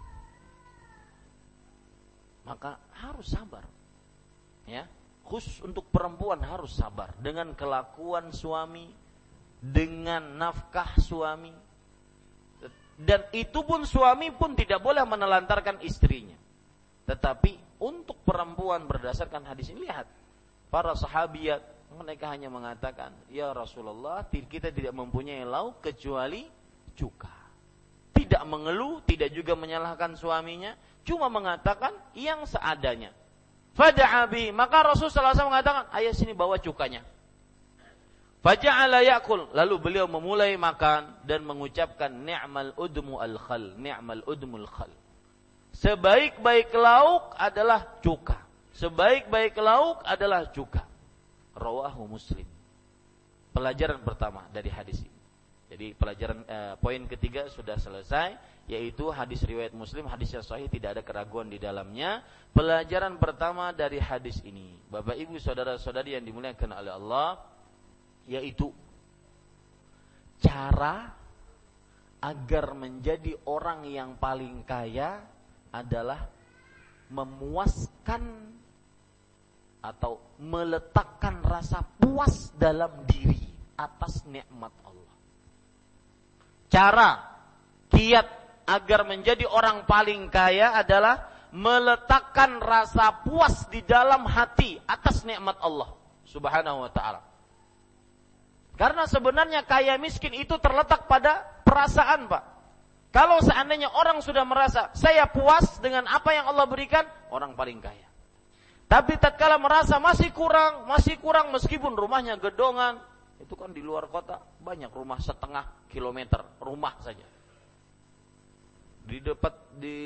Maka harus sabar. Ya, khusus untuk perempuan harus sabar dengan kelakuan suami, dengan nafkah suami. Dan itu pun suami pun tidak boleh menelantarkan istrinya. Tetapi untuk perempuan berdasarkan hadis ini, lihat para sahabiat, mereka hanya mengatakan, ya Rasulullah, kita tidak mempunyai lauk kecuali cuka. Tidak mengeluh, tidak juga menyalahkan suaminya, cuma mengatakan yang seadanya. Fada'abi, maka Rasulullah SAW mengatakan, ayo sini bawa cukanya. Faja'ala ya'kul, lalu beliau memulai makan dan mengucapkan ni'mal udmu al-khal, ni'mal udmul khal. Sebaik-baik lauk adalah cuka. Sebaik-baik lauk adalah cuka. Rawahu Muslim. Pelajaran pertama dari hadis ini. Jadi pelajaran poin ketiga sudah selesai, yaitu hadis riwayat Muslim, hadis yang sahih, tidak ada keraguan di dalamnya. Pelajaran pertama dari hadis ini, Bapak Ibu saudara-saudari yang dimuliakan oleh Allah, yaitu cara agar menjadi orang yang paling kaya adalah memuaskan atau meletakkan rasa puas dalam diri atas nikmat Allah. Cara kiat agar menjadi orang paling kaya adalah meletakkan rasa puas di dalam hati atas nikmat Allah Subhanahu wa ta'ala. Karena sebenarnya kaya miskin itu terletak pada perasaan, Pak. Kalau seandainya orang sudah merasa saya puas dengan apa yang Allah berikan, orang paling kaya. Tapi tatkala merasa masih kurang meskipun rumahnya gedongan, itu kan di luar kota banyak rumah setengah kilometer, rumah saja. Di dekat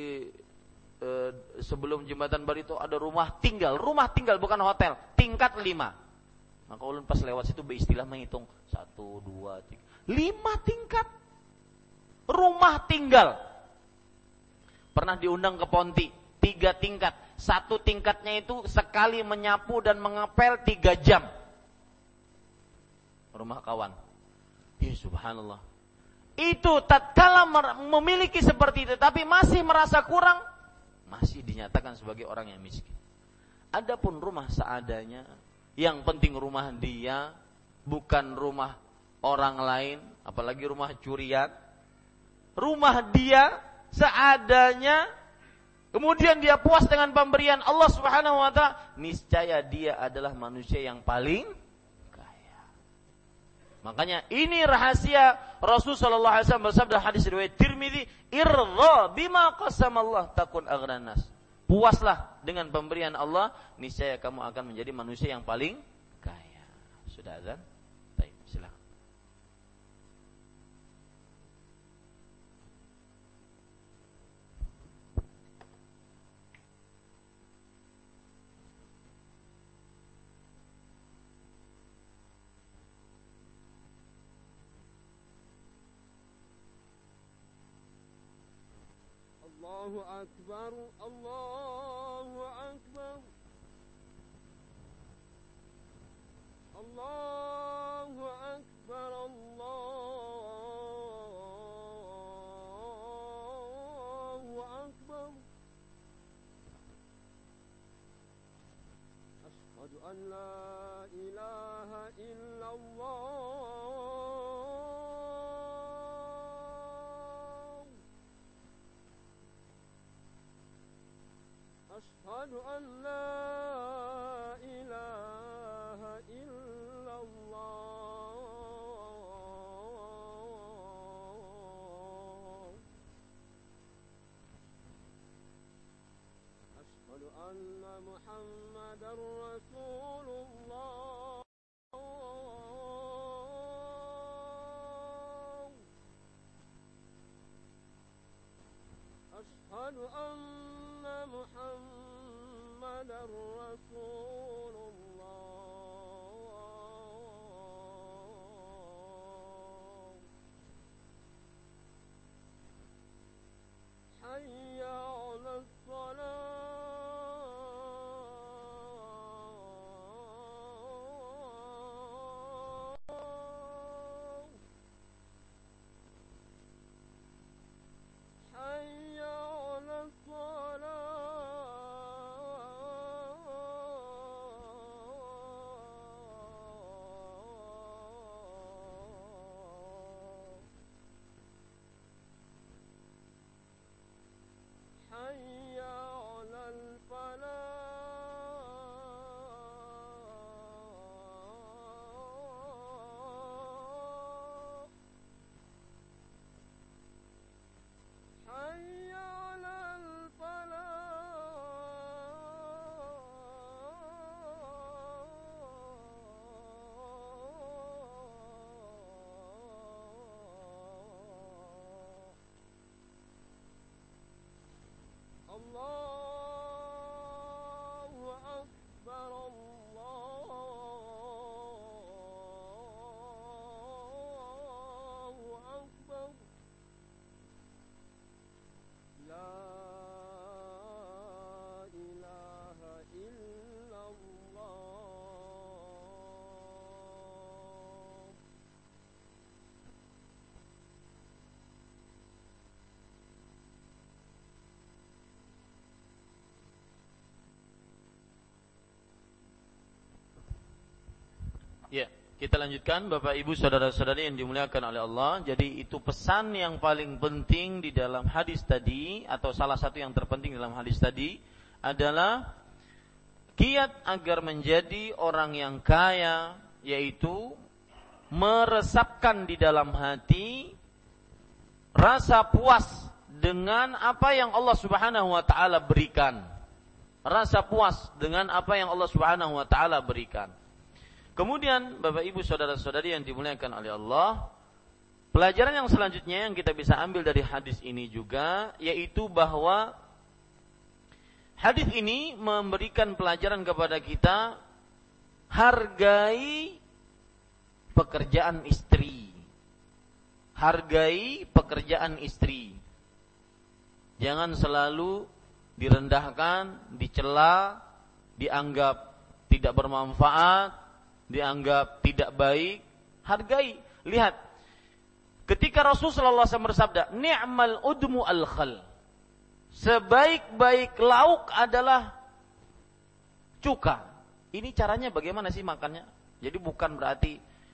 sebelum jembatan Bali itu ada rumah tinggal bukan hotel, tingkat 5. Maka ulun pas lewat situ beristilah menghitung 1, 2, 3, 5 tingkat rumah tinggal. Pernah diundang ke Ponti, 3 tingkat. 1 tingkatnya itu sekali menyapu dan mengepel 3 jam. Rumah kawan. Ya subhanallah. Itu tatkala memiliki seperti itu tapi masih merasa kurang, masih dinyatakan sebagai orang yang miskin. Adapun rumah seadanya, yang penting rumah dia, bukan rumah orang lain, apalagi rumah curian. Rumah dia seadanya, kemudian dia puas dengan pemberian Allah Subhanahu wa ta'ala, niscaya dia adalah manusia yang paling kaya. Makanya ini rahasia Rasul sallallahu alaihi wasallam bersabda hadis riwayat Tirmizi, "Irdha bima qasamallah takun aghnan nas." Puaslah dengan pemberian Allah, niscaya kamu akan menjadi manusia yang paling kaya. Sudah azan? Baik, silakan. الله أكبر الله أن لا إله إلا الله أشهد أن لا إله إلا الله أشهد أن محمدا رسول الله أشهد أن محمدا رسول الله حي على الصلاة حي على الفلاح حي على الفلاح الله أكبر الله أكبر لا إله إلا الله Ya, kita lanjutkan Bapak Ibu saudara-saudari yang dimuliakan oleh Allah. Jadi itu pesan yang paling penting di dalam hadis tadi, atau salah satu yang terpenting dalam hadis tadi adalah kiat agar menjadi orang yang kaya, yaitu meresapkan di dalam hati rasa puas dengan apa yang Allah Subhanahu wa taala berikan. Rasa puas dengan apa yang Allah Subhanahu wa taala berikan. Kemudian Bapak Ibu saudara-saudari yang dimuliakan oleh Allah, pelajaran yang selanjutnya yang kita bisa ambil dari hadis ini juga, yaitu bahwa hadis ini memberikan pelajaran kepada kita, hargai pekerjaan istri. Hargai pekerjaan istri. Jangan selalu direndahkan, dicela, dianggap tidak bermanfaat, dianggap tidak baik. Hargai. Lihat, ketika Rasulullah SAW bersabda, ni'mal udmu al-khal, sebaik-baik lauk adalah cuka. Ini caranya bagaimana sih makannya? Jadi bukan berarti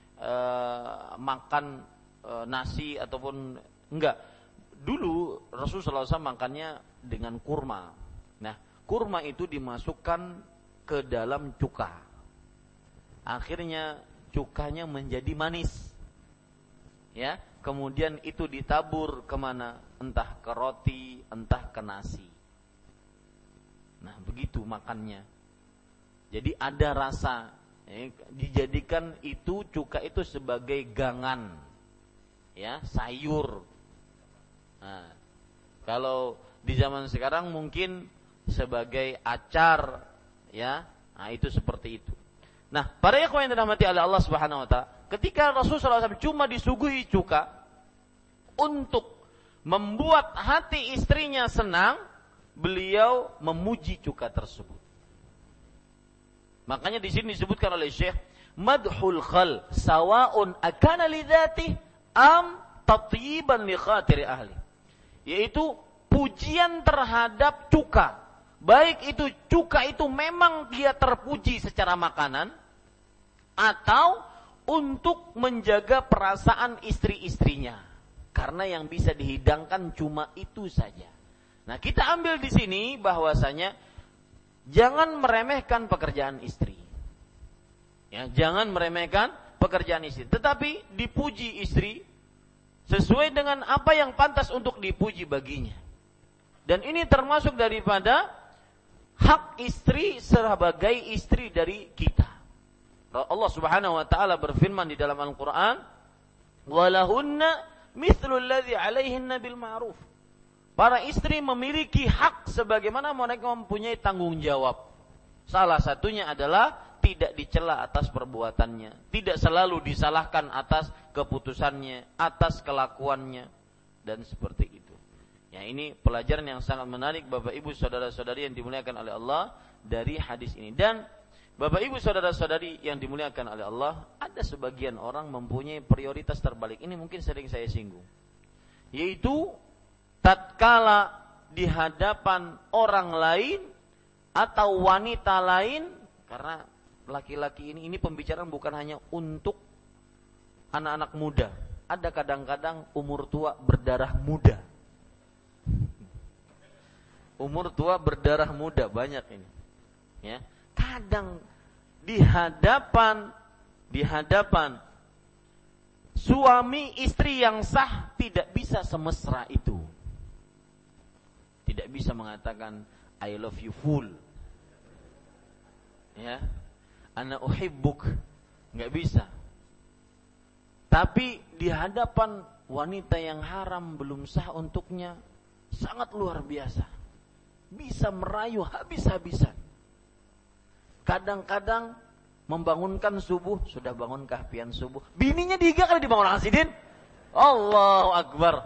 makan nasi ataupun enggak. Dulu Rasulullah SAW makannya dengan kurma. Nah, kurma itu dimasukkan ke dalam cuka. Akhirnya cukanya menjadi manis. Ya, kemudian itu ditabur kemana? Entah ke roti, entah ke nasi. Nah, begitu makannya. Jadi ada rasa. Dijadikan itu cuka itu sebagai gangan. Ya, sayur. Nah, kalau di zaman sekarang mungkin sebagai acar, ya. Nah, itu seperti itu. Nah, para ikhwan yang dirahmati oleh Allah Subhanahu wa taala, ketika Rasulullah SAW cuma disuguhi cuka untuk membuat hati istrinya senang, beliau memuji cuka tersebut. Makanya di sini disebutkan oleh Syekh, madhul khal sawaun akana lidzati am tatyiban li khatiri ahli. Yaitu pujian terhadap cuka. Baik itu cuka itu memang dia terpuji secara makanan atau untuk menjaga perasaan istri-istrinya. Karena yang bisa dihidangkan cuma itu saja. Nah, kita ambil di sini bahwasanya jangan meremehkan pekerjaan istri. Ya, jangan meremehkan pekerjaan istri, tetapi dipuji istri sesuai dengan apa yang pantas untuk dipuji baginya. Dan ini termasuk daripada hak istri sebagai istri dari kita. Allah Subhanahu wa taala berfirman di dalam Al-Qur'an, "Walahunna mithlu alladzi 'alaihinna bil ma'ruf." Para istri memiliki hak sebagaimana mereka mempunyai tanggung jawab. Salah satunya adalah tidak dicela atas perbuatannya, tidak selalu disalahkan atas keputusannya, atas kelakuannya, dan seperti itu. Ya, ini pelajaran yang sangat menarik Bapak Ibu saudara-saudari yang dimuliakan oleh Allah dari hadis ini. Dan Bapak Ibu saudara-saudari yang dimuliakan oleh Allah, ada sebagian orang mempunyai prioritas terbalik. Ini mungkin sering saya singgung. Yaitu tatkala di hadapan orang lain atau wanita lain, karena laki-laki ini pembicaraan bukan hanya untuk anak-anak muda. Ada kadang-kadang umur tua berdarah muda. Umur tua berdarah muda banyak ini. Ya. Kadang di hadapan suami istri yang sah tidak bisa semesra itu. Tidak bisa mengatakan I love you full. Ya. Ana uhibbuk. Enggak bisa. Tapi di hadapan wanita yang haram belum sah untuknya sangat luar biasa. Bisa merayu habis-habisan. Kadang-kadang membangunkan subuh, sudah bangunkah pian subuh? Bininya 3 kali dibangun Hasidin. Allahu Akbar.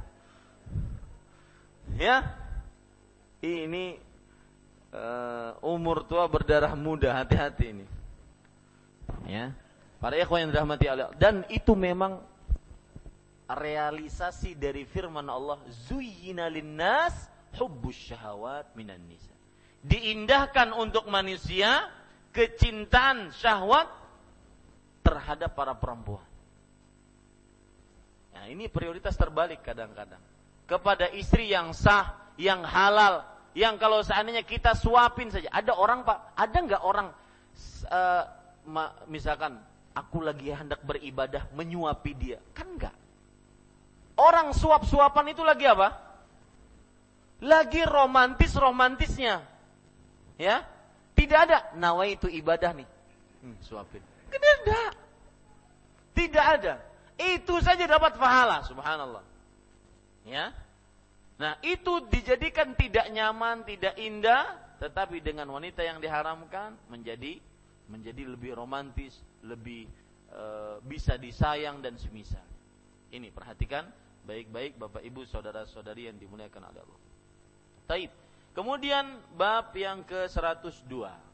Ya. Ini umur tua berdarah muda, hati-hati ini. Ya. Para ikhwan yang dirahmati Allah, dan itu memang realisasi dari firman Allah, zuyyina linnas hubbus syahawat minan nisa. Diindahkan untuk manusia kecintaan syahwat terhadap para perempuan. Nah, ini prioritas terbalik kadang-kadang. Kepada istri yang sah, yang halal, yang kalau seandainya kita suapin saja. Ada orang Pak, ada enggak orang misalkan aku lagi hendak beribadah menyuapi dia? Kan enggak. Orang suap-suapan itu lagi apa? Lagi romantis-romantisnya. Ya, tidak ada nawaitu ibadah nih. Suapin. Tidak. Tidak ada. Itu saja dapat pahala, subhanallah. Ya. Nah, itu dijadikan tidak nyaman, tidak indah, tetapi dengan wanita yang diharamkan menjadi lebih romantis, lebih bisa disayang dan semisal. Ini perhatikan baik-baik Bapak Ibu saudara-saudari yang dimuliakan oleh Allah. Taib. Kemudian bab yang ke-102.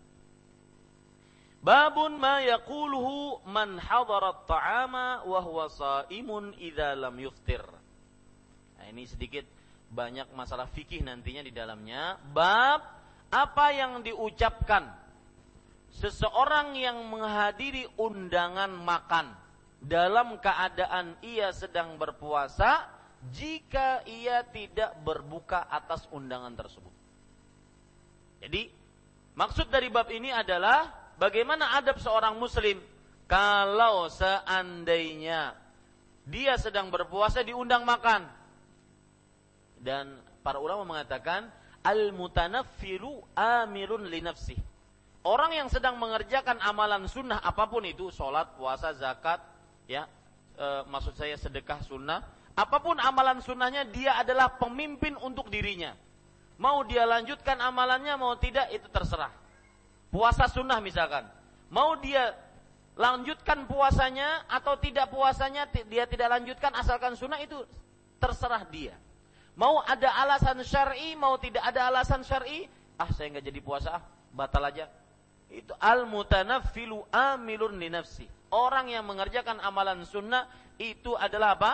Babun ma yaquluhu man hadara at-ta'ama wa huwa sha'imun idza lam yuftir. Nah, ini sedikit banyak masalah fikih nantinya di dalamnya. Bab apa yang diucapkan seseorang yang menghadiri undangan makan dalam keadaan ia sedang berpuasa jika ia tidak berbuka atas undangan tersebut. Jadi, maksud dari bab ini adalah bagaimana adab seorang muslim kalau seandainya dia sedang berpuasa diundang makan. Dan para ulama mengatakan al-mutanaffilu amirun li nafsih. Orang yang sedang mengerjakan amalan sunnah apapun itu, sholat, puasa, zakat, ya, maksud saya sedekah sunnah, apapun amalan sunnahnya dia adalah pemimpin untuk dirinya. Mau dia lanjutkan amalannya, mau tidak, itu terserah. Puasa sunnah misalkan, mau dia lanjutkan puasanya atau tidak puasanya, dia tidak lanjutkan asalkan sunnah, itu terserah dia. Mau ada alasan syar'i, mau tidak ada alasan syar'i, saya enggak jadi puasa, batal aja. Itu al-mutanaffilu amilun li nafsi. Orang yang mengerjakan amalan sunnah itu adalah apa?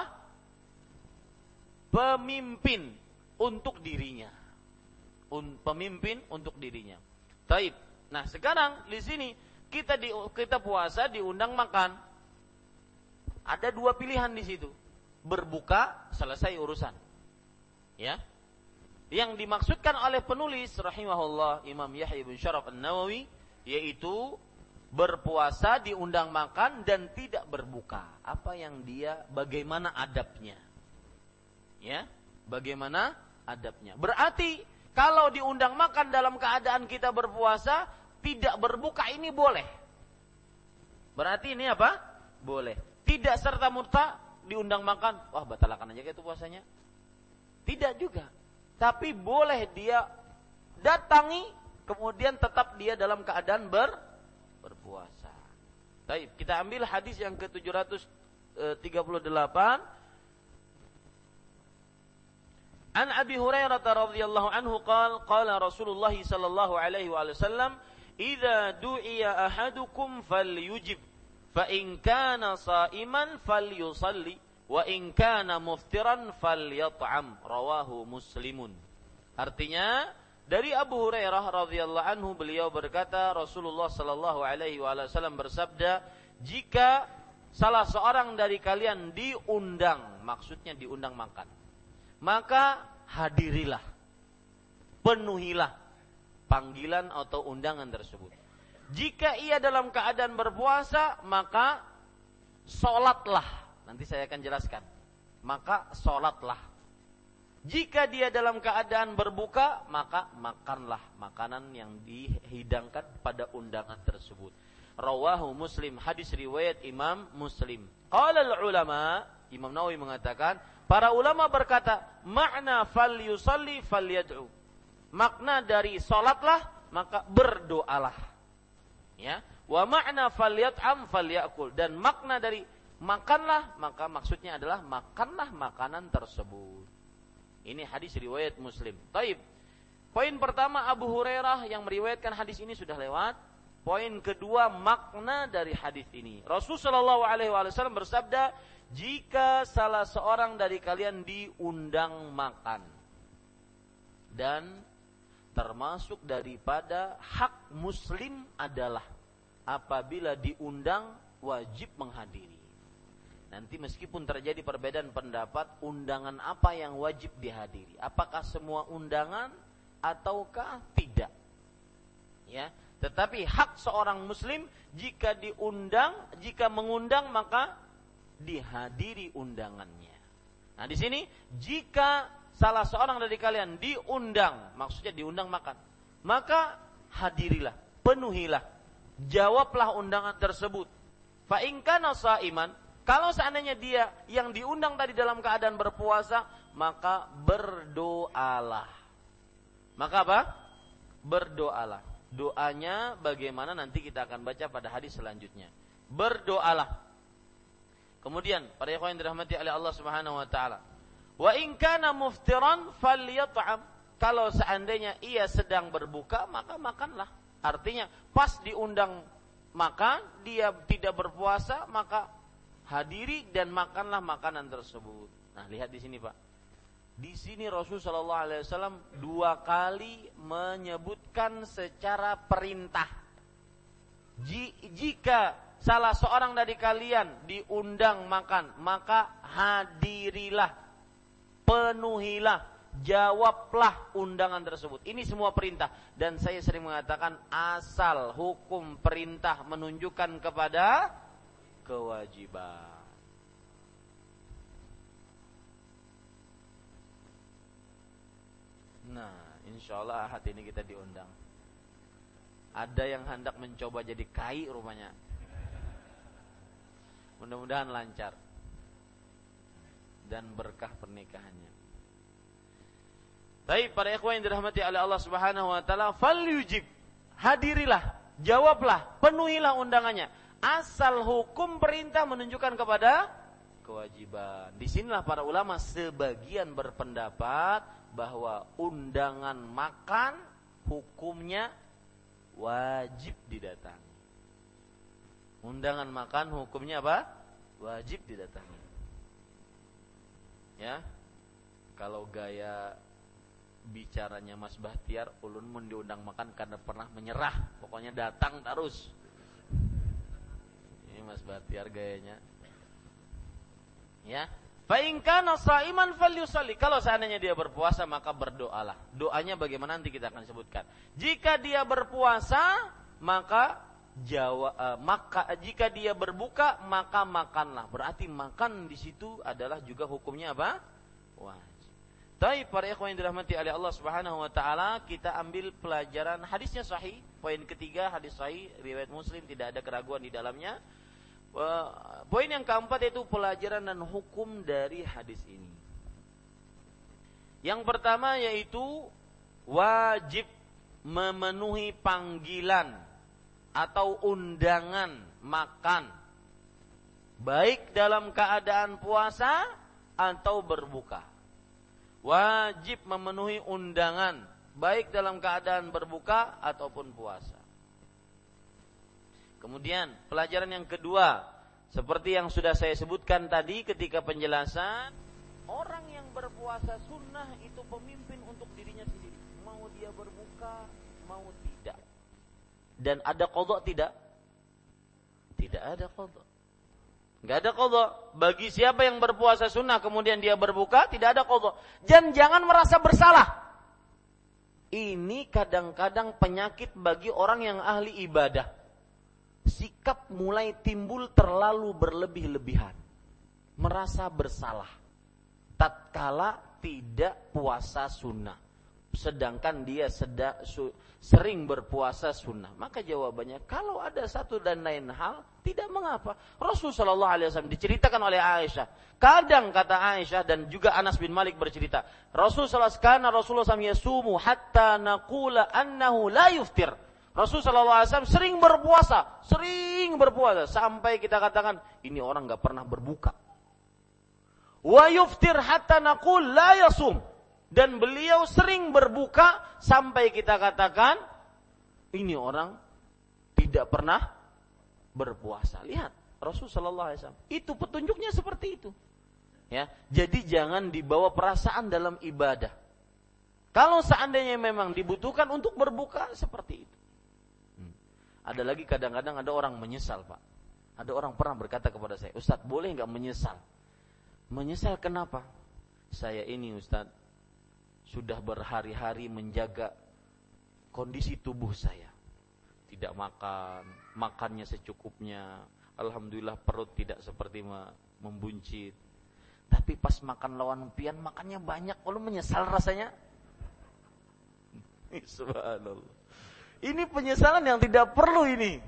Pemimpin untuk dirinya. Pemimpin untuk dirinya. Taib. Nah, sekarang di sini kita puasa diundang makan. Ada dua pilihan di situ. Berbuka, selesai urusan. Ya. Yang dimaksudkan oleh penulis rahimahullah Imam Yahya bin Syaraf An-Nawawi yaitu berpuasa diundang makan dan tidak berbuka. Bagaimana adabnya? Ya, bagaimana adabnya? Berarti kalau diundang makan dalam keadaan kita berpuasa, tidak berbuka ini boleh. Berarti ini apa? Boleh. Tidak serta-merta diundang makan, wah batalkan aja itu puasanya. Tidak juga. Tapi boleh dia datangi, kemudian tetap dia dalam keadaan berpuasa. Baik, kita ambil hadis yang ke-738. An Abi Hurairah radhiyallahu anhu qala Rasulullah sallallahu alaihi wasallam, "Idza du'iya ahadukum falyujib, fa in kana sha'iman falyusalli, wa in kana muftiran falyat'am." Rawahu Muslimun. Artinya, dari Abu Hurairah radhiyallahu anhu beliau berkata, Rasulullah sallallahu alaihi wasallam bersabda, jika salah seorang dari kalian diundang, maksudnya diundang makan, maka hadirilah, penuhilah panggilan atau undangan tersebut. Jika ia dalam keadaan berpuasa, maka sholatlah. Nanti saya akan jelaskan. Maka sholatlah. Jika dia dalam keadaan berbuka, maka makanlah makanan yang dihidangkan pada undangan tersebut. Rawahu Muslim, hadis riwayat Imam Muslim. Qala al-ulama, Imam Nawawi mengatakan, para ulama berkata, makna fal yusalli fal yad'u. Makna dari salatlah, maka berdoalah. Ya, wa makna fal yat'am fal ya'kul, dan makna dari makanlah, maka maksudnya adalah makanlah makanan tersebut. Ini hadis riwayat Muslim. Taib. Poin pertama Abu Hurairah yang meriwayatkan hadis ini sudah lewat. Poin kedua makna dari hadis ini. Rasulullah SAW bersabda, jika salah seorang dari kalian diundang makan, dan termasuk daripada hak muslim adalah apabila diundang wajib menghadiri. Nanti meskipun terjadi perbedaan pendapat, undangan apa yang wajib dihadiri? Apakah semua undangan ataukah tidak? Ya, tetapi hak seorang muslim jika mengundang maka dihadiri undangannya. Nah, di sini jika salah seorang dari kalian diundang, maksudnya diundang makan, maka hadirilah, penuhilah, jawablah undangan tersebut. Fa in kana sha'iman, kalau seandainya dia yang diundang tadi dalam keadaan berpuasa, maka berdoalah. Maka apa? Berdoalah. Doanya bagaimana nanti kita akan baca pada hadis selanjutnya. Berdoalah. Kemudian, para ikhwan yang dirahmati oleh Allah Subhanahu wa taala, wa in kana muftiran falyat'am. Kalau seandainya ia sedang berbuka, maka makanlah. Artinya, pas diundang makan, dia tidak berpuasa, maka hadiri dan makanlah makanan tersebut. Nah, lihat di sini, Pak. Di sini Rasulullah SAW 2 kali menyebutkan secara perintah. Jika salah seorang dari kalian diundang makan, maka hadirilah, penuhilah, jawablah undangan tersebut. Ini semua perintah. Dan saya sering mengatakan asal hukum perintah menunjukkan kepada kewajiban. Nah, insyaallah Ahad ini kita diundang. Ada yang hendak mencoba jadi kai rupanya. Mudah-mudahan lancar dan berkah pernikahannya. Baik, para ikhwan yang dirahmati oleh Allah Subhanahu wa taala, falyujib, hadirilah, jawablah, penuhilah undangannya. Asal hukum perintah menunjukkan kepada kewajiban. Di sinilah para ulama sebagian berpendapat bahwa undangan makan hukumnya wajib didatangi. Undangan makan hukumnya apa? Wajib didatangi. Ya. Kalau gaya bicaranya Mas Bahtiar, ulun mun diundang makan karena pernah menyerah, pokoknya datang terus. Ini Mas Bahtiar gayanya. Ya. Fa in kana shaiman falyusalli. Kalau seandainya dia berpuasa maka berdoalah. Doanya bagaimana nanti kita akan sebutkan. Jika dia berpuasa maka jika dia berbuka maka makanlah. Berarti makan di situ adalah juga hukumnya apa? Wajib. Tapi para ikhwan yang dirahmati oleh Allah Subhanahu wa taala, kita ambil pelajaran hadisnya sahih. Poin ketiga, hadis sahih riwayat Muslim, tidak ada keraguan di dalamnya. Poin yang keempat yaitu pelajaran dan hukum dari hadis ini. Yang pertama yaitu wajib memenuhi panggilan atau undangan makan, baik dalam keadaan puasa atau berbuka. Wajib memenuhi undangan, baik dalam keadaan berbuka ataupun puasa. Kemudian pelajaran yang kedua, seperti yang sudah saya sebutkan tadi ketika penjelasan, orang yang berpuasa sunnah itu pemimpin untuk dirinya sendiri. Mau dia berbuka, mau tidak. Dan ada qadha tidak? Tidak ada qadha. Enggak ada qadha. Bagi siapa yang berpuasa sunnah kemudian dia berbuka, tidak ada qadha. Dan jangan merasa bersalah. Ini kadang-kadang penyakit bagi orang yang ahli ibadah. Sikap mulai timbul terlalu berlebih-lebihan. Merasa bersalah tatkala tidak puasa sunnah, sedangkan dia sering berpuasa sunnah. Maka jawabannya, kalau ada satu dan lain hal, tidak mengapa. Rasulullah SAW diceritakan oleh Aisyah. Kadang kata Aisyah dan juga Anas bin Malik bercerita, Rasulullah SAW yasumu hatta naqula annahu la yuftir. Rasulullah SAW sering berpuasa sampai kita katakan ini orang enggak pernah berbuka. Wa yuftir hatta naqul la yasum. Dan beliau sering berbuka sampai kita katakan ini orang tidak pernah berpuasa. Lihat Rasulullah SAW. Itu petunjuknya seperti itu. Ya, jadi jangan dibawa perasaan dalam ibadah. Kalau seandainya memang dibutuhkan untuk berbuka seperti itu. Ada lagi kadang-kadang ada orang menyesal, Pak. Ada orang pernah berkata kepada saya, Ustaz, boleh enggak menyesal? Menyesal kenapa? Saya ini, Ustaz, sudah berhari-hari menjaga kondisi tubuh saya. Tidak makan, makannya secukupnya. Alhamdulillah perut tidak seperti membuncit. Tapi pas makan lawan pian, makannya banyak. Kalau menyesal rasanya? Subhanallah. Ini penyesalan yang tidak perlu ini.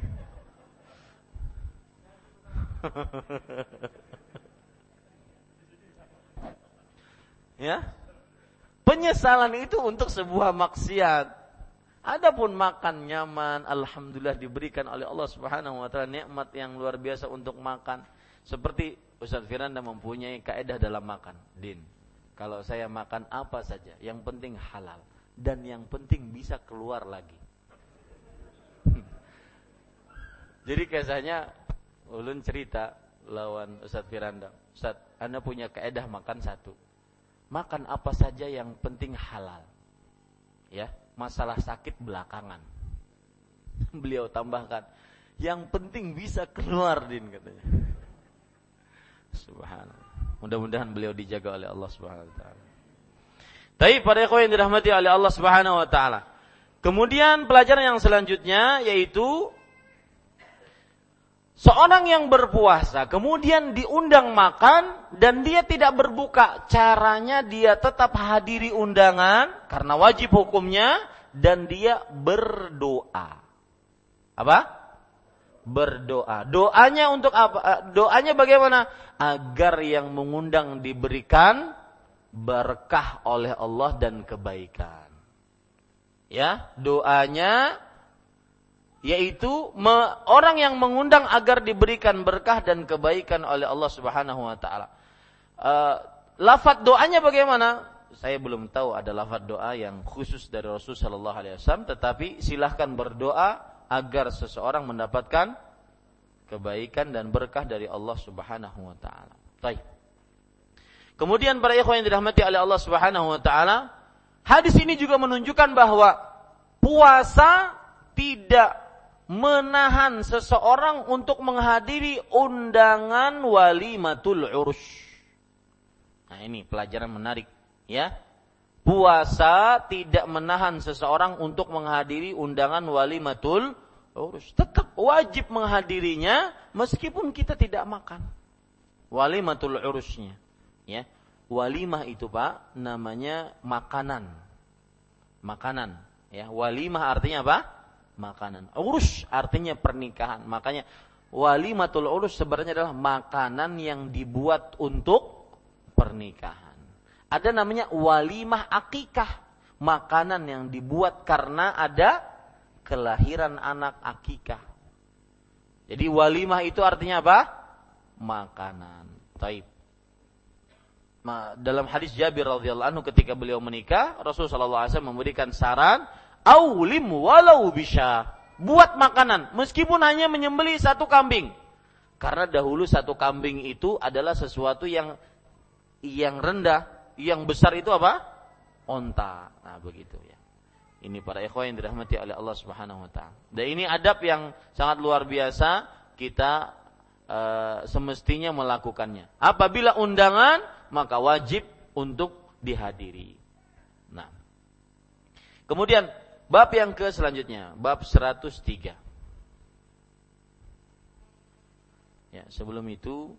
Ya. Penyesalan itu untuk sebuah maksiat. Adapun makan nyaman, alhamdulillah diberikan oleh Allah Subhanahu wa taala nikmat yang luar biasa untuk makan. Seperti Ustaz Firanda mempunyai kaidah dalam makan. Din, kalau saya makan apa saja, yang penting halal dan yang penting bisa keluar lagi. Jadi kisahnya ulun cerita lawan Ustaz Firanda. Ustaz, Anda punya kaidah makan satu. Makan apa saja yang penting halal. Ya, masalah sakit belakangan. Beliau tambahkan, yang penting bisa keluar, Din, katanya. Subhanallah. Mudah-mudahan beliau dijaga oleh Allah Subhanahu wa taala. Tapi para ikhwan yang dirahmati oleh Allah Subhanahu wa taala. Kemudian pelajaran yang selanjutnya yaitu seorang yang berpuasa kemudian diundang makan dan dia tidak berbuka, caranya dia tetap hadiri undangan karena wajib hukumnya dan dia berdoa. Apa? Berdoa. Doanya untuk apa? Doanya bagaimana? Agar yang mengundang diberikan berkah oleh Allah dan kebaikan. Ya, doanya yaitu orang yang mengundang agar diberikan berkah dan kebaikan oleh Allah Subhanahu wa taala. Lafaz doanya bagaimana? Saya belum tahu ada lafaz doa yang khusus dari Rasul sallallahu alaihi wasallam, tetapi silahkan berdoa agar seseorang mendapatkan kebaikan dan berkah dari Allah Subhanahu wa taala. Baik. Kemudian para ikhwan yang dirahmati oleh Allah Subhanahu wa taala, hadis ini juga menunjukkan bahwa puasa tidak menahan seseorang untuk menghadiri undangan walimatul urus. Nah, ini pelajaran menarik, ya. Puasa tidak menahan seseorang untuk menghadiri undangan walimatul urus. Tetap wajib menghadirinya meskipun kita tidak makan. Walimatul urusnya, ya. Walimah itu, Pak, namanya makanan. Makanan, ya. Walimah artinya apa? Makanan. Urus artinya pernikahan. Makanya walimatul urus sebenarnya adalah makanan yang dibuat untuk pernikahan. Ada namanya walimah akikah, makanan yang dibuat karena ada kelahiran anak akikah. Jadi walimah itu artinya apa? Makanan. Taib. Dalam hadis Jabir radhiyallahu anhu ketika beliau menikah, Rasulullah sallallahu alaihi wasallam memberikan saran, aulim walau bisya, buat makanan meskipun hanya menyembelih satu kambing, karena dahulu satu kambing itu adalah sesuatu yang rendah, yang besar itu apa? Onta. Nah, begitu ya. Ini para ikhwan yang dirahmati oleh Allah Subhanahu wa taala. Dan ini adab yang sangat luar biasa, kita semestinya melakukannya. Apabila undangan, maka wajib untuk dihadiri. Nah, kemudian bab yang ke selanjutnya, bab 103. Ya, sebelum itu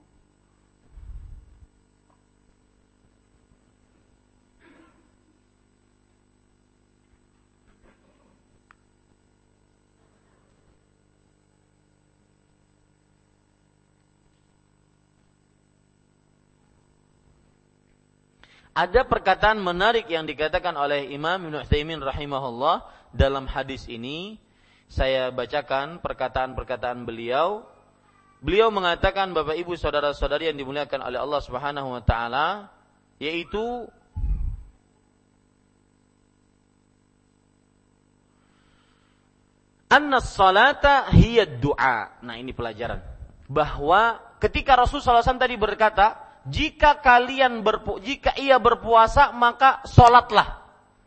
ada perkataan menarik yang dikatakan oleh Imam Ibnu Utsaimin rahimahullah dalam hadis ini. Saya bacakan perkataan-perkataan beliau. Beliau mengatakan, Bapak Ibu saudara-saudari yang dimuliakan oleh Allah Subhanahu wa taala, yaitu annas-salata hiya du'a. Nah, ini pelajaran bahwa ketika Rasulullah SAW tadi berkata, jika ia berpuasa maka sholatlah.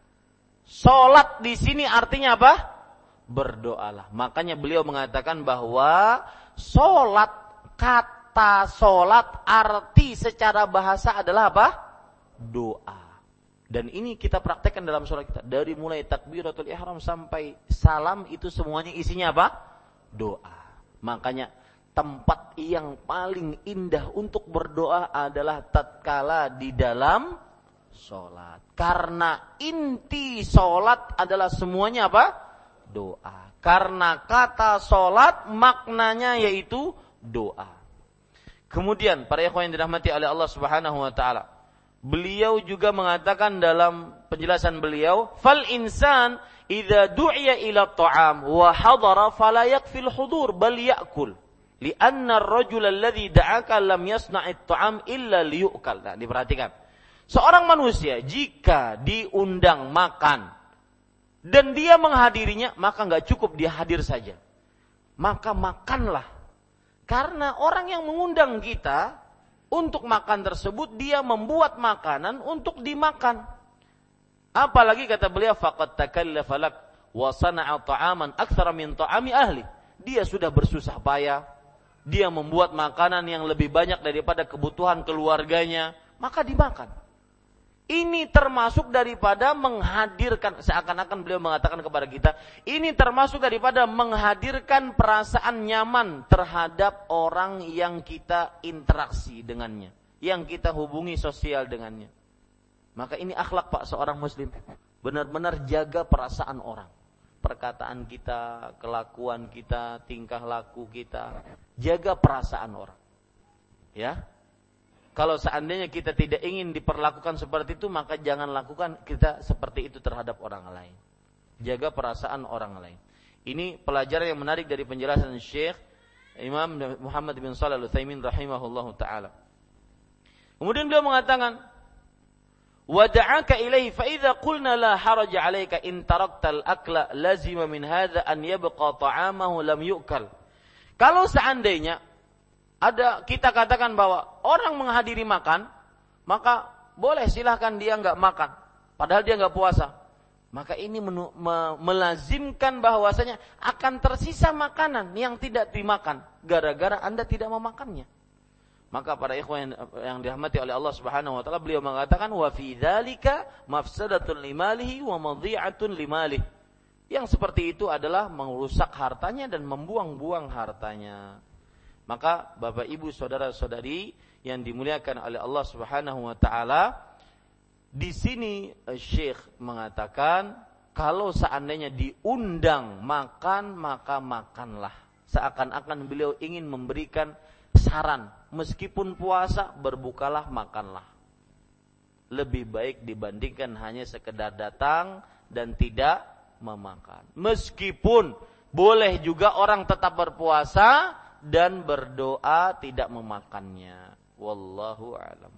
Sholat di sini artinya apa? Berdoalah. Makanya beliau mengatakan bahwa sholat, kata sholat arti secara bahasa adalah apa? Doa. Dan ini kita praktekkan dalam sholat kita. Dari mulai takbiratul ihram sampai salam itu semuanya isinya apa? Doa. Makanya tempat yang paling indah untuk berdoa adalah tatkala di dalam sholat. Karena inti sholat adalah semuanya apa? Doa. Karena kata sholat maknanya yaitu doa. Kemudian para ikhwan yang dirahmati oleh Allah Subhanahu wa taala, beliau juga mengatakan dalam penjelasan beliau, fal insan idza du'iya ila ta'am wa hadara fala yakfil hudur bal ya'kul. Li'anna ar-rajul alladhi da'aka lam yasna'it ta'am illa liyu'kal. Nah, diperhatikan. Seorang manusia jika diundang makan dan dia menghadirinya, maka enggak cukup dia hadir saja. Maka makanlah. Karena orang yang mengundang kita untuk makan tersebut, dia membuat makanan untuk dimakan. Apalagi kata beliau, faqad takallafa lak wa sana'a ta'aman aktsara min ta'ami ahli. Dia sudah bersusah payah. Dia membuat makanan yang lebih banyak daripada kebutuhan keluarganya, maka dimakan. Ini termasuk daripada menghadirkan, seakan-akan beliau mengatakan kepada kita, ini termasuk daripada menghadirkan perasaan nyaman terhadap orang yang kita interaksi dengannya, yang kita hubungi sosial dengannya. Maka ini akhlak, Pak, seorang muslim. Benar-benar jaga perasaan orang. Perkataan kita, kelakuan kita, tingkah laku kita, jaga perasaan orang. Ya. Kalau seandainya kita tidak ingin diperlakukan seperti itu, maka jangan lakukan kita seperti itu terhadap orang lain. Jaga perasaan orang lain. Ini pelajaran yang menarik dari penjelasan Syekh Imam Muhammad bin Shalih Al-Utsaimin rahimahullahu taala. Kemudian beliau mengatakan, "Wa da'aka ilaihi fa idza qulna la haraja 'alaika in taraktal akla lazima min hadza an yabqa ta'amahu lam yu'kal." Kalau seandainya ada kita katakan bahwa orang menghadiri makan, maka boleh silahkan dia enggak makan, padahal dia enggak puasa. Maka ini melazimkan bahwasanya akan tersisa makanan yang tidak dimakan gara-gara Anda tidak memakannya. Maka para ikhwan yang dirahmati oleh Allah Subhanahu wa taala, beliau mengatakan wa fi dzalika mafsadatun limalihi wa madhi'atun limalih. Yang seperti itu adalah merusak hartanya dan membuang-buang hartanya. Maka Bapak Ibu saudara-saudari yang dimuliakan oleh Allah Subhanahu wa taala, di sini Syekh mengatakan kalau seandainya diundang makan maka makanlah. Seakan-akan beliau ingin memberikan saran, meskipun puasa berbukalah makanlah. Lebih baik dibandingkan hanya sekedar datang dan tidak memakan. Meskipun boleh juga orang tetap berpuasa dan berdoa tidak memakannya. Wallahu a'lam.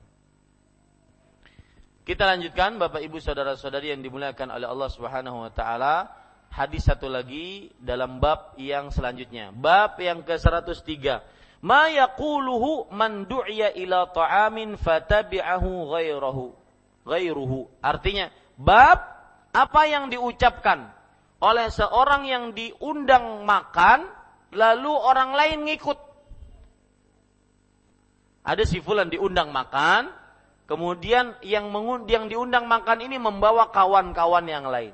Kita lanjutkan Bapak Ibu saudara-saudari yang dimuliakan oleh Allah Subhanahu wa taala, hadis satu lagi dalam bab yang selanjutnya. Bab yang ke-103. Ma yaquluhu man du'iya ila ta'amin fatabi'ahu ghairuhu. Artinya, bab apa yang diucapkan oleh seorang yang diundang makan lalu orang lain ngikut. Ada si fulan diundang makan, kemudian yang diundang makan ini membawa kawan-kawan yang lain.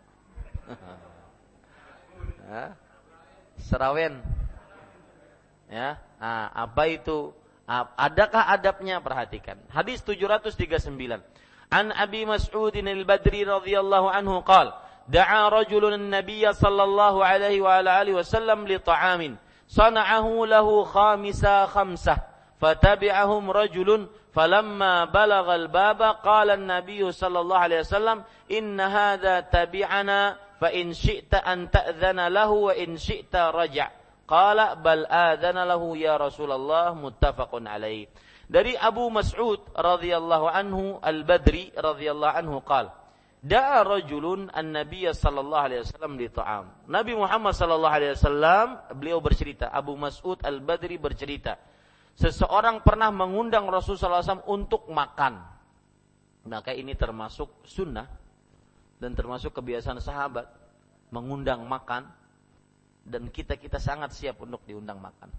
Serawen. Ya. Nah, apa itu? Adakah adabnya? Perhatikan. Hadis 739. An Abi Mas'udin al-Badri radhiyallahu anhu qala, da'a rajulun an-nabiy sallallahu alaihi wa ala alihi wasallam li ta'amin. Sana'ahu lahu khamsah. Fatabi'ahum rajulun falamma balagha al-baba qala an-nabiy sallallahu alaihi wasallam inna hadha tabi'ana fa in syi'ta an ta'dhana lahu wa in syi'ta raja'. Qala bal adzana lahu ya Rasulullah, muttafaqun alaih. Dari Abu Mas'ud radhiyallahu anhu al-Badri radhiyallahu anhu qala, da'a rajulun an-nabiy sallallahu alaihi wasallam li ta'am. Nabi Muhammad sallallahu alaihi wasallam beliau bercerita, Abu Mas'ud al-Badri bercerita, seseorang pernah mengundang Rasulullah SAW untuk makan. Maka ini termasuk sunnah dan termasuk kebiasaan sahabat mengundang makan, dan kita sangat siap untuk diundang makan.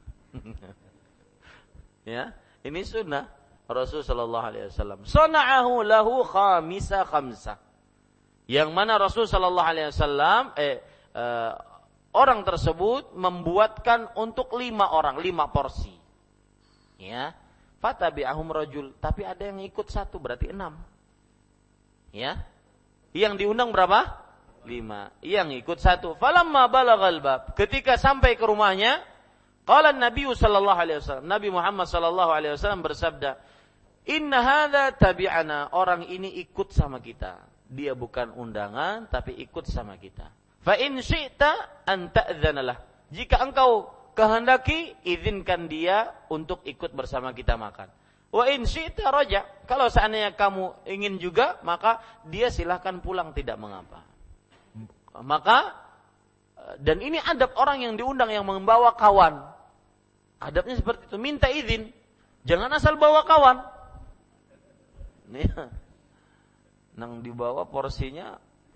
Ya, ini sunnah Rasulullah SAW. Sana'ahu lahu khamsah. Yang mana Rasulullah SAW orang tersebut membuatkan untuk 5 orang, 5 porsi. Ya, fatabi'ahum rajul, tapi ada yang ikut 1, berarti 6. Ya, yang diundang berapa? 5. Yang ikut 1. Falamma balaghal bab, ketika sampai ke rumahnya, qala an-nabiy sallallahu alaihi wasallam, Nabi Muhammad sallallahu alaihi wasallam bersabda, inna hadza tabi'ana, orang ini ikut sama kita. Dia bukan undangan tapi ikut sama kita. Fa in syi'ta an ta'dzana lah, jika engkau kehendaki, izinkan dia untuk ikut bersama kita makan. Wa in syi'ta raja', kalau seandainya kamu ingin juga, maka dia silahkan pulang, tidak mengapa. Maka, dan ini adab orang yang diundang yang membawa kawan. Adabnya seperti itu, minta izin. Jangan asal bawa kawan. Nih, nang dibawa porsinya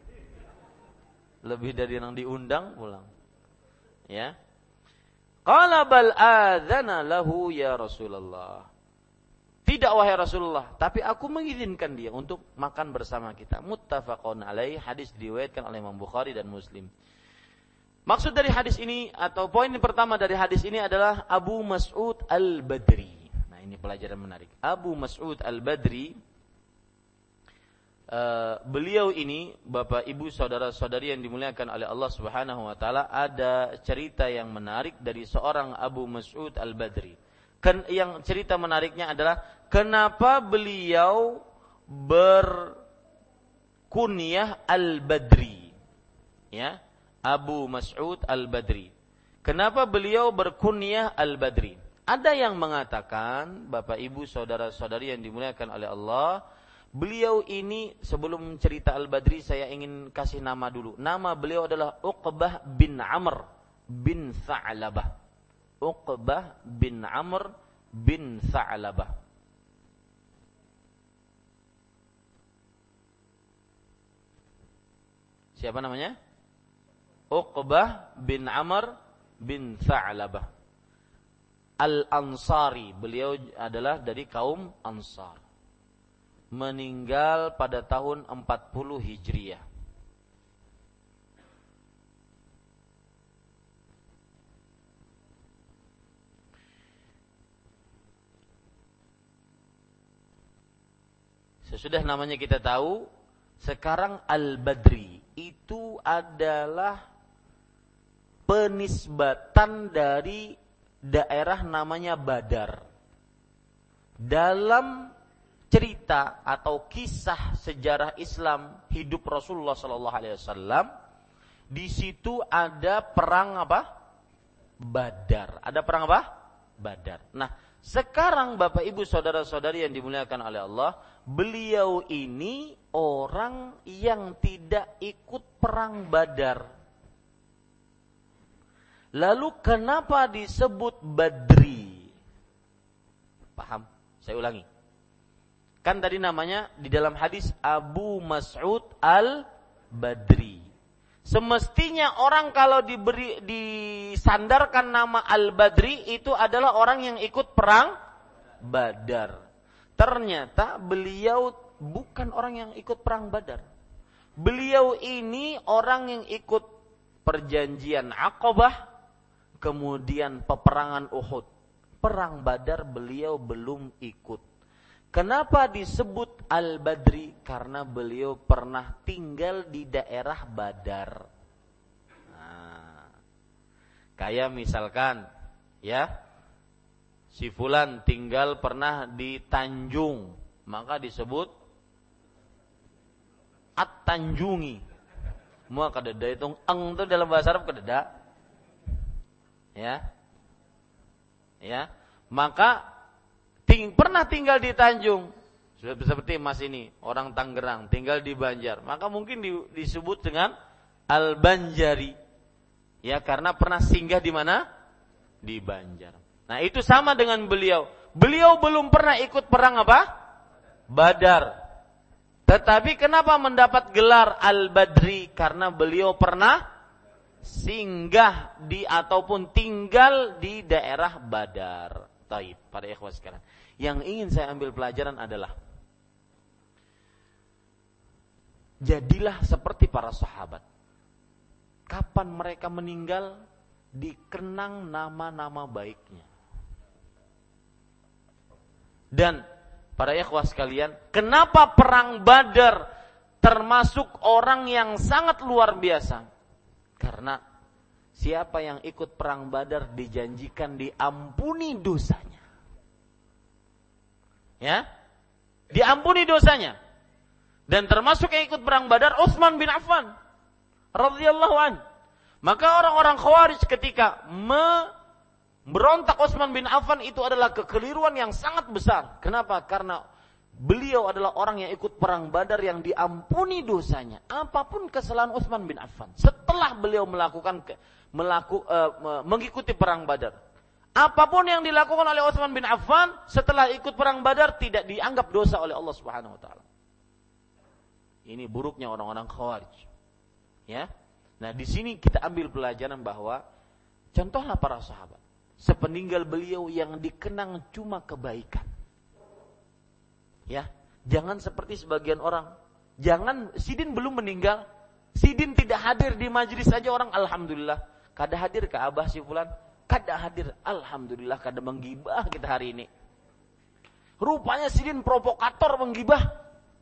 lebih dari yang diundang, pulang. Ya. Qala bal adzana lahu ya Rasulullah. Tidak wahai Rasulullah, tapi aku mengizinkan dia untuk makan bersama kita. Muttafaqun alaih, hadis diriwayatkan oleh Imam Bukhari dan Muslim. Maksud dari hadis ini atau poin pertama dari hadis ini adalah Abu Mas'ud al-Badri. Nah, ini pelajaran menarik. Abu Mas'ud al-Badri, beliau ini, Bapak Ibu saudara-saudari yang dimuliakan oleh Allah Subhanahu wa taala, ada cerita yang menarik dari seorang Abu Mas'ud al-Badri. Yang cerita menariknya adalah kenapa beliau berkunyah al-Badri. Ya. Abu Mas'ud Al-Badri. Kenapa beliau berkunyah Al-Badri? Ada yang mengatakan, Bapak Ibu saudara-saudari yang dimuliakan oleh Allah, beliau ini sebelum cerita Al-Badri saya ingin kasih nama dulu. Nama beliau adalah Uqbah bin Amr bin Tha'labah. Uqbah bin Amr bin Tha'labah. Siapa namanya? Uqbah bin Amr bin Tha'labah Al-Ansari. Beliau adalah dari kaum Ansar. Meninggal pada tahun 40 Hijriah. Sesudah namanya kita tahu, sekarang Al-Badri itu adalah penisbatan dari daerah namanya Badar. Dalam cerita atau kisah sejarah Islam hidup Rasulullah sallallahu alaihi wasallam, di situ ada perang apa? Badar. Ada perang apa? Badar. Nah, sekarang Bapak Ibu saudara-saudari yang dimuliakan oleh Allah, beliau ini orang yang tidak ikut perang Badar. Lalu kenapa disebut Badri? Paham? Saya ulangi. Kan tadi namanya di dalam hadis Abu Mas'ud Al-Badri. Semestinya orang kalau disandarkan nama Al-Badri itu adalah orang yang ikut perang Badar. Ternyata beliau bukan orang yang ikut perang Badar. Beliau ini orang yang ikut perjanjian Aqabah, kemudian peperangan Uhud. Perang Badar beliau belum ikut. Kenapa disebut Al-Badri? Karena beliau pernah tinggal di daerah Badar. Nah, kayak misalkan, ya, si fulan tinggal pernah di Tanjung, maka disebut At-Tanjungi. Mua kadeda itu itu dalam bahasa Arab kadeda. Ya, maka pernah tinggal di Tanjung, seperti Mas ini orang Tangerang tinggal di Banjar, maka mungkin disebut dengan Al-Banjari, ya, karena pernah singgah di mana? Di Banjar. Nah, itu sama dengan beliau. Beliau belum pernah ikut perang apa? Badar. Tetapi kenapa mendapat gelar Al-Badri? Karena beliau pernah singgah di ataupun tinggal di daerah Badar. Taib, para ikhwah sekalian. Yang ingin saya ambil pelajaran adalah jadilah seperti para sahabat. Kapan mereka meninggal, dikenang nama-nama baiknya. Dan para ikhwah sekalian, kenapa perang Badar termasuk orang yang sangat luar biasa? Karena siapa yang ikut perang Badar dijanjikan diampuni dosanya. Ya, diampuni dosanya. Dan termasuk yang ikut perang Badar Utsman bin Affan radhiyallahu an. Maka orang-orang Khawarij ketika memberontak Utsman bin Affan itu adalah kekeliruan yang sangat besar. Kenapa? Karena beliau adalah orang yang ikut perang Badar yang diampuni dosanya. Apapun kesalahan Utsman bin Affan setelah beliau mengikuti perang Badar, apapun yang dilakukan oleh Utsman bin Affan setelah ikut perang Badar tidak dianggap dosa oleh Allah Subhanahu wa taala. Ini buruknya orang-orang Khawarij. Ya. Nah, di sini kita ambil pelajaran bahwa contohlah para sahabat. Sepeninggal beliau yang dikenang cuma kebaikan. Ya, jangan seperti sebagian orang. Jangan Sidin belum meninggal, Sidin tidak hadir di majelis saja orang alhamdulillah. Kada hadir ke Abah si fulan, kada hadir alhamdulillah, kada menggibah kita hari ini. Rupanya Sidin provokator menggibah.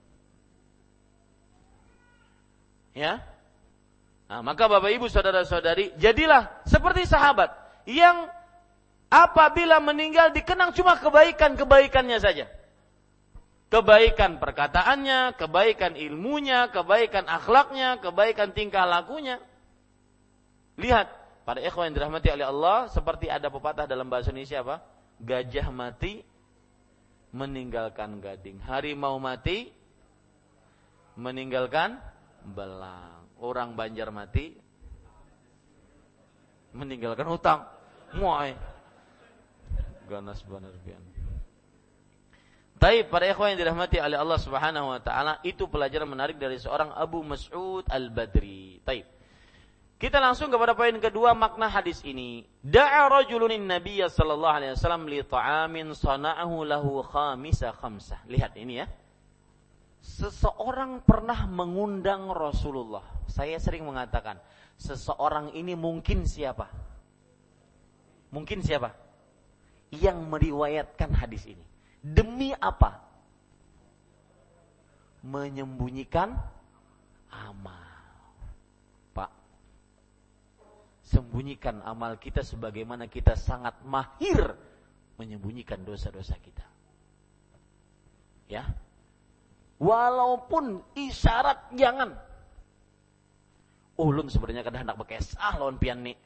Ya. Nah, maka Bapak Ibu saudara-saudari, jadilah seperti sahabat yang apabila meninggal dikenang cuma kebaikan-kebaikannya saja. Kebaikan perkataannya, kebaikan ilmunya, kebaikan akhlaknya, kebaikan tingkah lakunya. Lihat, para ikhwan yang dirahmati oleh Allah, seperti ada pepatah dalam bahasa Indonesia apa? Gajah mati meninggalkan gading. Harimau mati meninggalkan belang. Orang Banjar mati meninggalkan hutang. Muai. Ganas benar pian. Taib, para ikhwan yang dirahmati oleh Allah Subhanahu wa taala, itu pelajaran menarik dari seorang Abu Mas'ud Al-Badri. Taib. Kita langsung kepada poin kedua makna hadis ini. Da'a rajulun Nabiy sallallahu alaihi wasallam li ta'amin sana'ahu lahu khamsah. Lihat ini ya. Seseorang pernah mengundang Rasulullah. Saya sering mengatakan, seseorang ini mungkin siapa? Mungkin siapa? Yang meriwayatkan hadis ini. Demi apa? Menyembunyikan amal. Pak, sembunyikan amal kita sebagaimana kita sangat mahir menyembunyikan dosa-dosa kita. Ya. Walaupun isyarat jangan. Ulun sebenarnya kada hendak bekes lawan pian nih.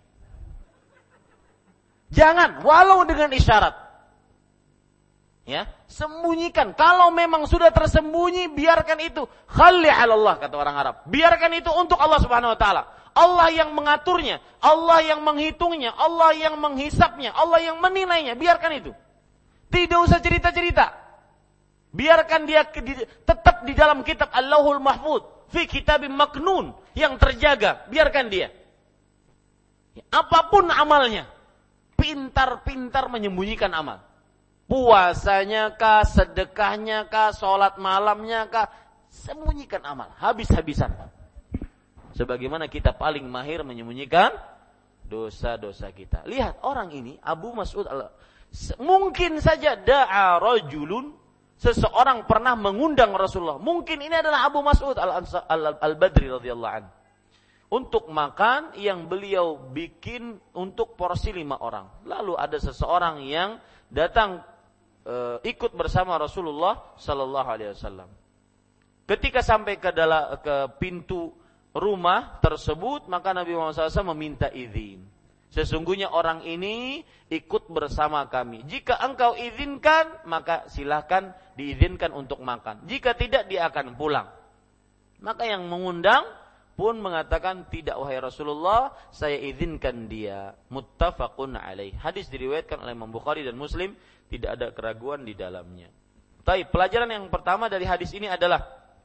Jangan, walau dengan isyarat. Ya, sembunyikan. Kalau memang sudah tersembunyi, biarkan itu. Khalli 'ala Allah, kata orang Arab. Biarkan itu untuk Allah Subhanahu wa taala. Allah yang mengaturnya, Allah yang menghitungnya, Allah yang menghisapnya, Allah yang menilainya. Biarkan itu. Tidak usah cerita-cerita. Biarkan dia tetap di dalam kitab Allahul Mahfuz, fi kitabim maknun, yang terjaga. Biarkan dia. Apapun amalnya, pintar-pintar menyembunyikan amal. Puasanya kah, sedekahnya kah, sholat malamnya kah, sembunyikan amal, habis-habisan. Sebagaimana kita paling mahir menyembunyikan dosa-dosa kita. Lihat orang ini, Abu Mas'ud, mungkin saja da'a rajulun, seseorang pernah mengundang Rasulullah. Mungkin ini adalah Abu Mas'ud Al-Badri radhiyallahu anhu. Untuk makan yang beliau bikin untuk porsi 5 orang. Lalu ada seseorang yang datang ikut bersama Rasulullah sallallahu alaihi wasallam. Ketika sampai ke pintu rumah tersebut, maka Nabi Muhammad SAW meminta izin. Sesungguhnya orang ini ikut bersama kami. Jika engkau izinkan, maka silakan diizinkan untuk makan. Jika tidak, dia akan pulang. Maka yang mengundang pun mengatakan, tidak wahai Rasulullah, saya izinkan dia. Muttafaqun alaih. Hadis diriwayatkan oleh Imam Bukhari dan Muslim, tidak ada keraguan di dalamnya. Baik, pelajaran yang pertama dari hadis ini adalah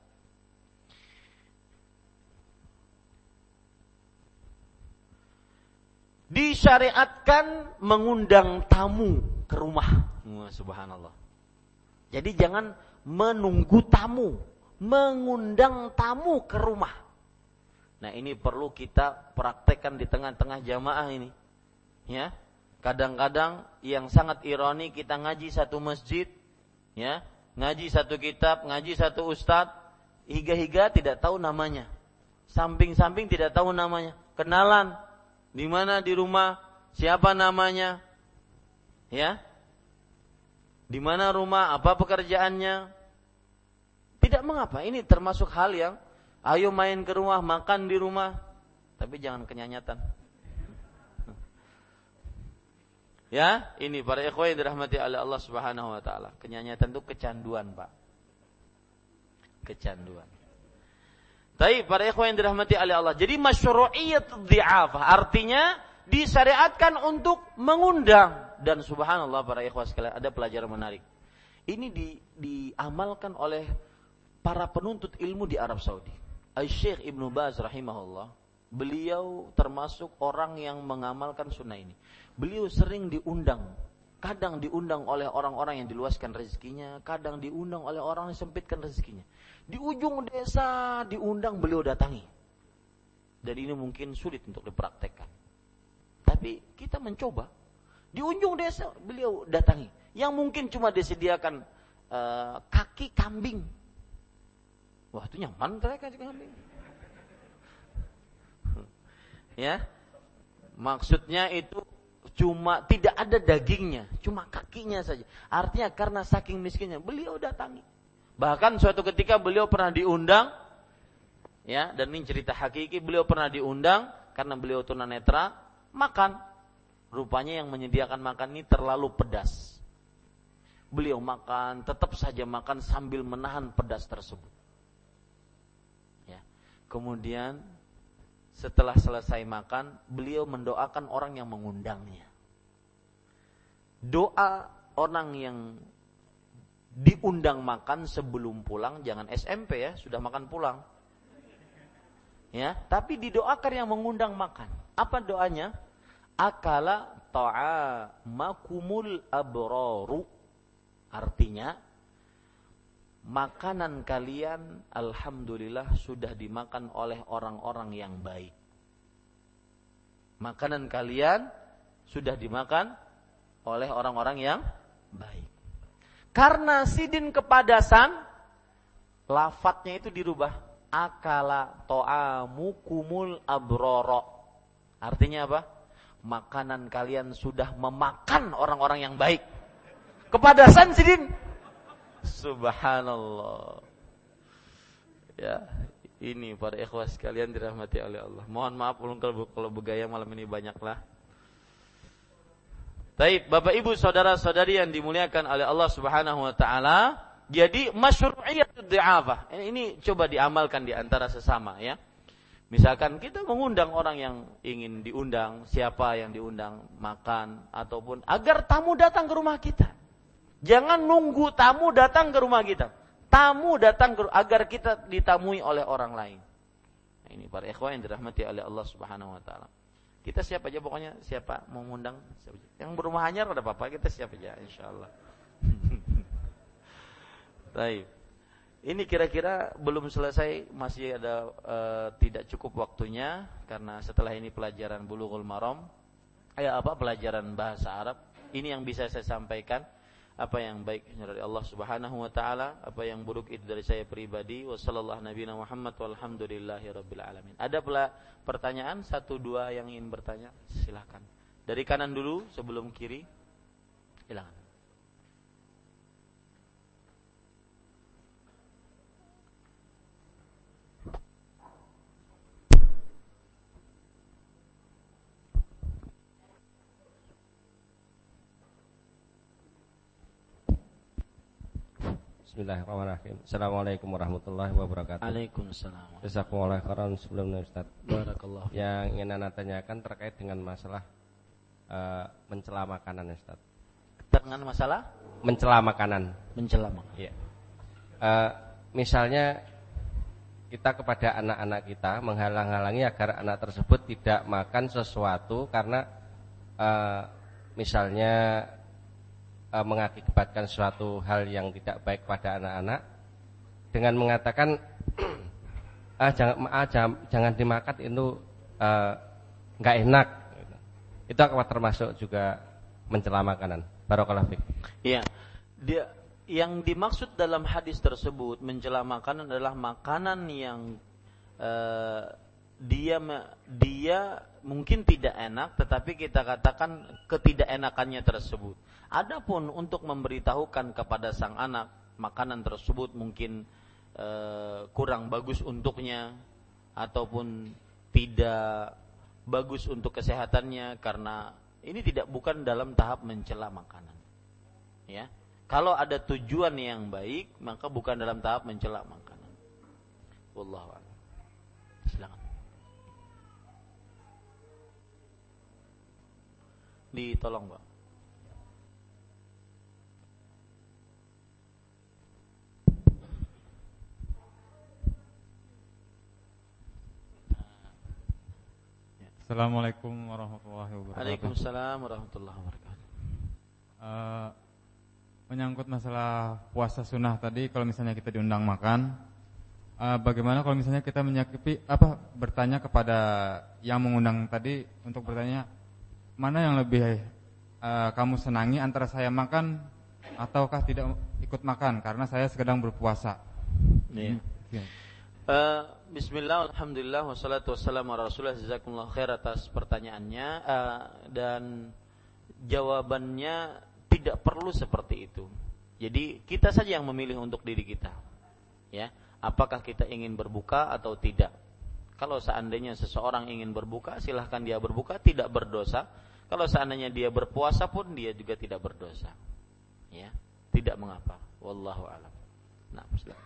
disyariatkan mengundang tamu ke rumah. Subhanallah. Jadi jangan menunggu tamu, mengundang tamu ke rumah. Nah, ini perlu kita praktekkan di tengah-tengah jamaah ini. Ya. Kadang-kadang yang sangat ironi, kita ngaji satu masjid, ya, ngaji satu kitab, ngaji satu ustadz, higa-higa tidak tahu namanya. Samping-samping tidak tahu namanya. Kenalan, di mana di rumah, siapa namanya? Ya. Di mana rumah, apa pekerjaannya? Tidak mengapa, ini termasuk hal yang ayo main ke rumah, makan di rumah, tapi jangan kenyanyatan. Ya, ini para ikhwan yang dirahmati oleh Allah Subhanahu wa taala. Kenyanyatan itu kecanduan, Pak. Kecanduan. Tapi para ikhwan yang dirahmati oleh Allah. Jadi masyru'iyatul dhi'afah, artinya disyariatkan untuk mengundang. Dan subhanallah para ikhwan sekalian, ada pelajaran menarik. Ini diamalkan oleh para penuntut ilmu di Arab Saudi. Syekh Ibnu Baz rahimahullah, beliau termasuk orang yang mengamalkan sunnah ini. Beliau sering diundang, kadang diundang oleh orang-orang yang diluaskan rezekinya, kadang diundang oleh orang yang sempitkan rezekinya. Di ujung desa diundang, beliau datangi. Dan ini mungkin sulit untuk dipraktekkan. Tapi kita mencoba. Di ujung desa beliau datangi. Yang mungkin cuma disediakan kaki kambing. Wah, itu nyaman mereka kaki kambing. Ya. Maksudnya itu cuma tidak ada dagingnya, cuma kakinya saja. Artinya karena saking miskinnya beliau datangi. Bahkan suatu ketika beliau pernah diundang, ya, dan ini cerita hakiki, beliau pernah diundang karena beliau tunanetra, makan. Rupanya yang menyediakan makan ini terlalu pedas. Beliau makan, tetap saja makan sambil menahan pedas tersebut. Ya. Kemudian setelah selesai makan, beliau mendoakan orang yang mengundangnya. Doa orang yang diundang makan sebelum pulang, jangan SMP ya, sudah makan pulang. Ya, tapi didoakan yang mengundang makan. Apa doanya? Akala ta'amakumul abraru. Artinya, makanan kalian alhamdulillah sudah dimakan oleh orang-orang yang baik. Makanan kalian sudah dimakan oleh orang-orang yang baik. Karena sidin kepadasan, lafadznya itu dirubah. Akala ta'amukumul abroro. Artinya apa? Makanan kalian sudah memakan orang-orang yang baik. Kepadasan sidin. Subhanallah. Ya, ini para ikhwas sekalian dirahmati oleh Allah. Mohon maaf kalau bergaya malam ini banyaklah. Baik, Bapak Ibu saudara-saudari yang dimuliakan oleh Allah Subhanahu wa taala, jadi masyru'iyatud dhi'afah. Ini coba diamalkan di antara sesama ya. Misalkan kita mengundang orang yang ingin diundang, siapa yang diundang makan ataupun agar tamu datang ke rumah kita. Jangan nunggu tamu datang ke rumah kita. Tamu datang agar kita ditamui oleh orang lain. Nah, ini para ikhwan yang dirahmati oleh Allah Subhanahu wa taala. Kita siap aja pokoknya, siapa mau ngundang siap aja. Yang berumah hanyar ada apa-apa, kita siap aja insyaallah. Baik. Ini kira-kira belum selesai, masih ada tidak cukup waktunya karena setelah ini pelajaran Bulughul Maram. Pelajaran bahasa Arab. Ini yang bisa saya sampaikan. Apa yang baik dari Allah Subhanahu wa taala, apa yang buruk itu dari saya pribadi. Wassallallahu nabiyana Muhammad walhamdulillahirabbil alamin. Ada pula pertanyaan 1-2 yang ingin bertanya? Silakan. Dari kanan dulu sebelum kiri. Silakan. Bismillahirrahmanirrahim. Assalamualaikum warahmatullahi wabarakatuh. Waalaikumsalam. Jazakumullah khairan sebelumnya Ustaz. Barakallah. Yang ingin Anda tanyakan terkait dengan masalah mencela makanan Ustaz. Dengan masalah mencela makanan. Mencela makanan. Iya. Misalnya kita kepada anak-anak kita menghalang-halangi agar anak tersebut tidak makan sesuatu karena misalnya mengakibatkan suatu hal yang tidak baik pada anak-anak dengan mengatakan jangan dimakan itu nggak enak. Itu akan termasuk juga mencela makanan. Barakallahu fiik. Iya. Yang dimaksud dalam hadis tersebut mencela makanan adalah makanan yang dia mungkin tidak enak, tetapi kita katakan ketidakenakannya tersebut. Adapun untuk memberitahukan kepada sang anak makanan tersebut mungkin kurang bagus untuknya ataupun tidak bagus untuk kesehatannya, karena ini bukan dalam tahap mencela makanan. Ya. Kalau ada tujuan yang baik, maka bukan dalam tahap mencela makanan. Wallahu a'lam. Silakan. Ditolong, Pak. Assalamualaikum warahmatullahi wabarakatuh. Waalaikumsalam warahmatullahi wabarakatuh. Menyangkut masalah puasa sunnah tadi, kalau misalnya kita diundang makan, bagaimana kalau misalnya kita bertanya kepada yang mengundang tadi untuk bertanya mana yang lebih kamu senangi antara saya makan ataukah tidak ikut makan karena saya sedang berpuasa. Iya. Bismillah, alhamdulillah, wassalatu wassalamu ala rasulillah. Jazakumullah khair atas pertanyaannya, dan jawabannya tidak perlu seperti itu. Jadi kita saja yang memilih untuk diri kita, ya, apakah kita ingin berbuka atau tidak. Kalau seandainya seseorang ingin berbuka, silahkan dia berbuka, tidak berdosa. Kalau seandainya dia berpuasa pun dia juga tidak berdosa. Ya, tidak mengapa. Wallahu a'lam. Nah, silakan.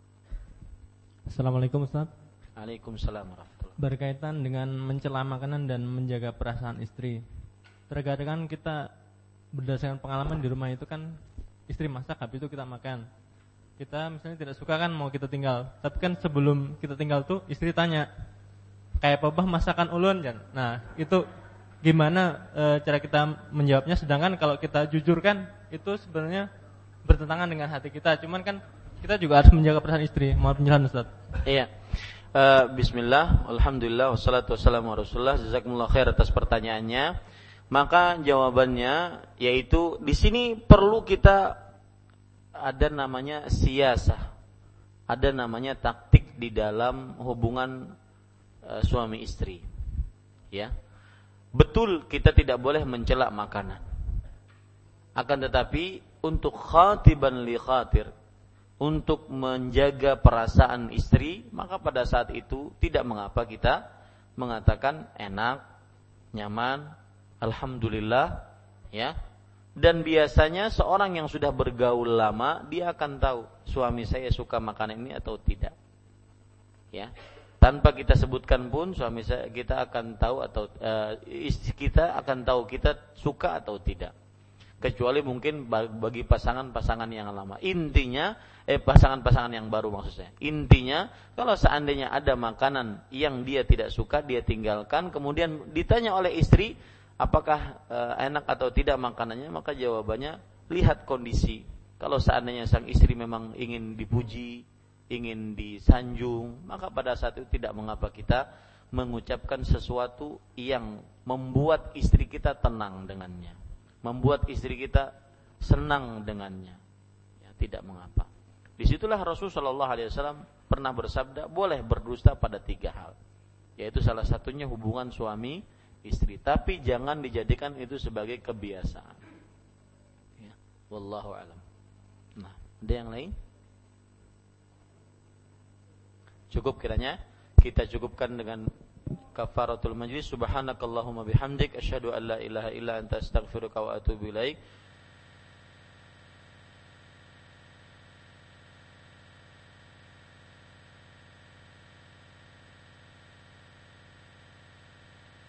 Assalamualaikum Ustaz. Waalaikumsalam warahmatullahi. Berkaitan dengan mencela makanan dan menjaga perasaan istri. Terkadang kita berdasarkan pengalaman di rumah itu kan istri masak, habis itu kita makan. Kita misalnya tidak suka kan mau kita tinggal. Tapi kan sebelum kita tinggal tuh istri tanya, kayak apa bah masakan ulun kan. Nah, itu gimana cara kita menjawabnya? Sedangkan kalau kita jujur kan itu sebenarnya bertentangan dengan hati kita. Cuman kan kita juga harus menjaga perasaan istri. Mohon penjelasan Ustaz. Iya. Bismillah, alhamdulillah, wassalatu wassalamu ala Rasulullah. Jazakumullah khair atas pertanyaannya. Maka jawabannya yaitu di sini perlu kita ada namanya siyasah, ada namanya taktik di dalam hubungan suami istri. Ya, betul kita tidak boleh mencela makanan. Akan tetapi untuk khatiban li khatir, untuk menjaga perasaan istri, maka pada saat itu tidak mengapa kita mengatakan enak, nyaman, alhamdulillah, ya. Dan biasanya seorang yang sudah bergaul lama, dia akan tahu suami saya suka makanan ini atau tidak. Ya. Tanpa kita sebutkan pun kita akan tahu atau istri kita akan tahu kita suka atau tidak. Kecuali mungkin bagi pasangan-pasangan yang lama. Intinya pasangan-pasangan yang baru maksudnya. Intinya kalau seandainya ada makanan yang dia tidak suka, dia tinggalkan, kemudian ditanya oleh istri apakah enak atau tidak makanannya, maka jawabannya lihat kondisi. Kalau seandainya sang istri memang ingin dipuji, ingin disanjung, maka pada saat itu tidak mengapa kita mengucapkan sesuatu yang membuat istri kita tenang dengannya, membuat istri kita senang dengannya. Ya, tidak mengapa. Disitulah Rasulullah SAW pernah bersabda, boleh berdusta pada 3 hal, yaitu salah satunya hubungan suami istri, tapi jangan dijadikan itu sebagai kebiasaan. Ya, wallahu a'lam. Nah, ada yang lain? Cukup kiranya kita cukupkan dengan kafaratul majlis. Subhanakallahumma bihamdik asyhadu an la ilaha illa anta astaghfiruka wa atubu ilaik.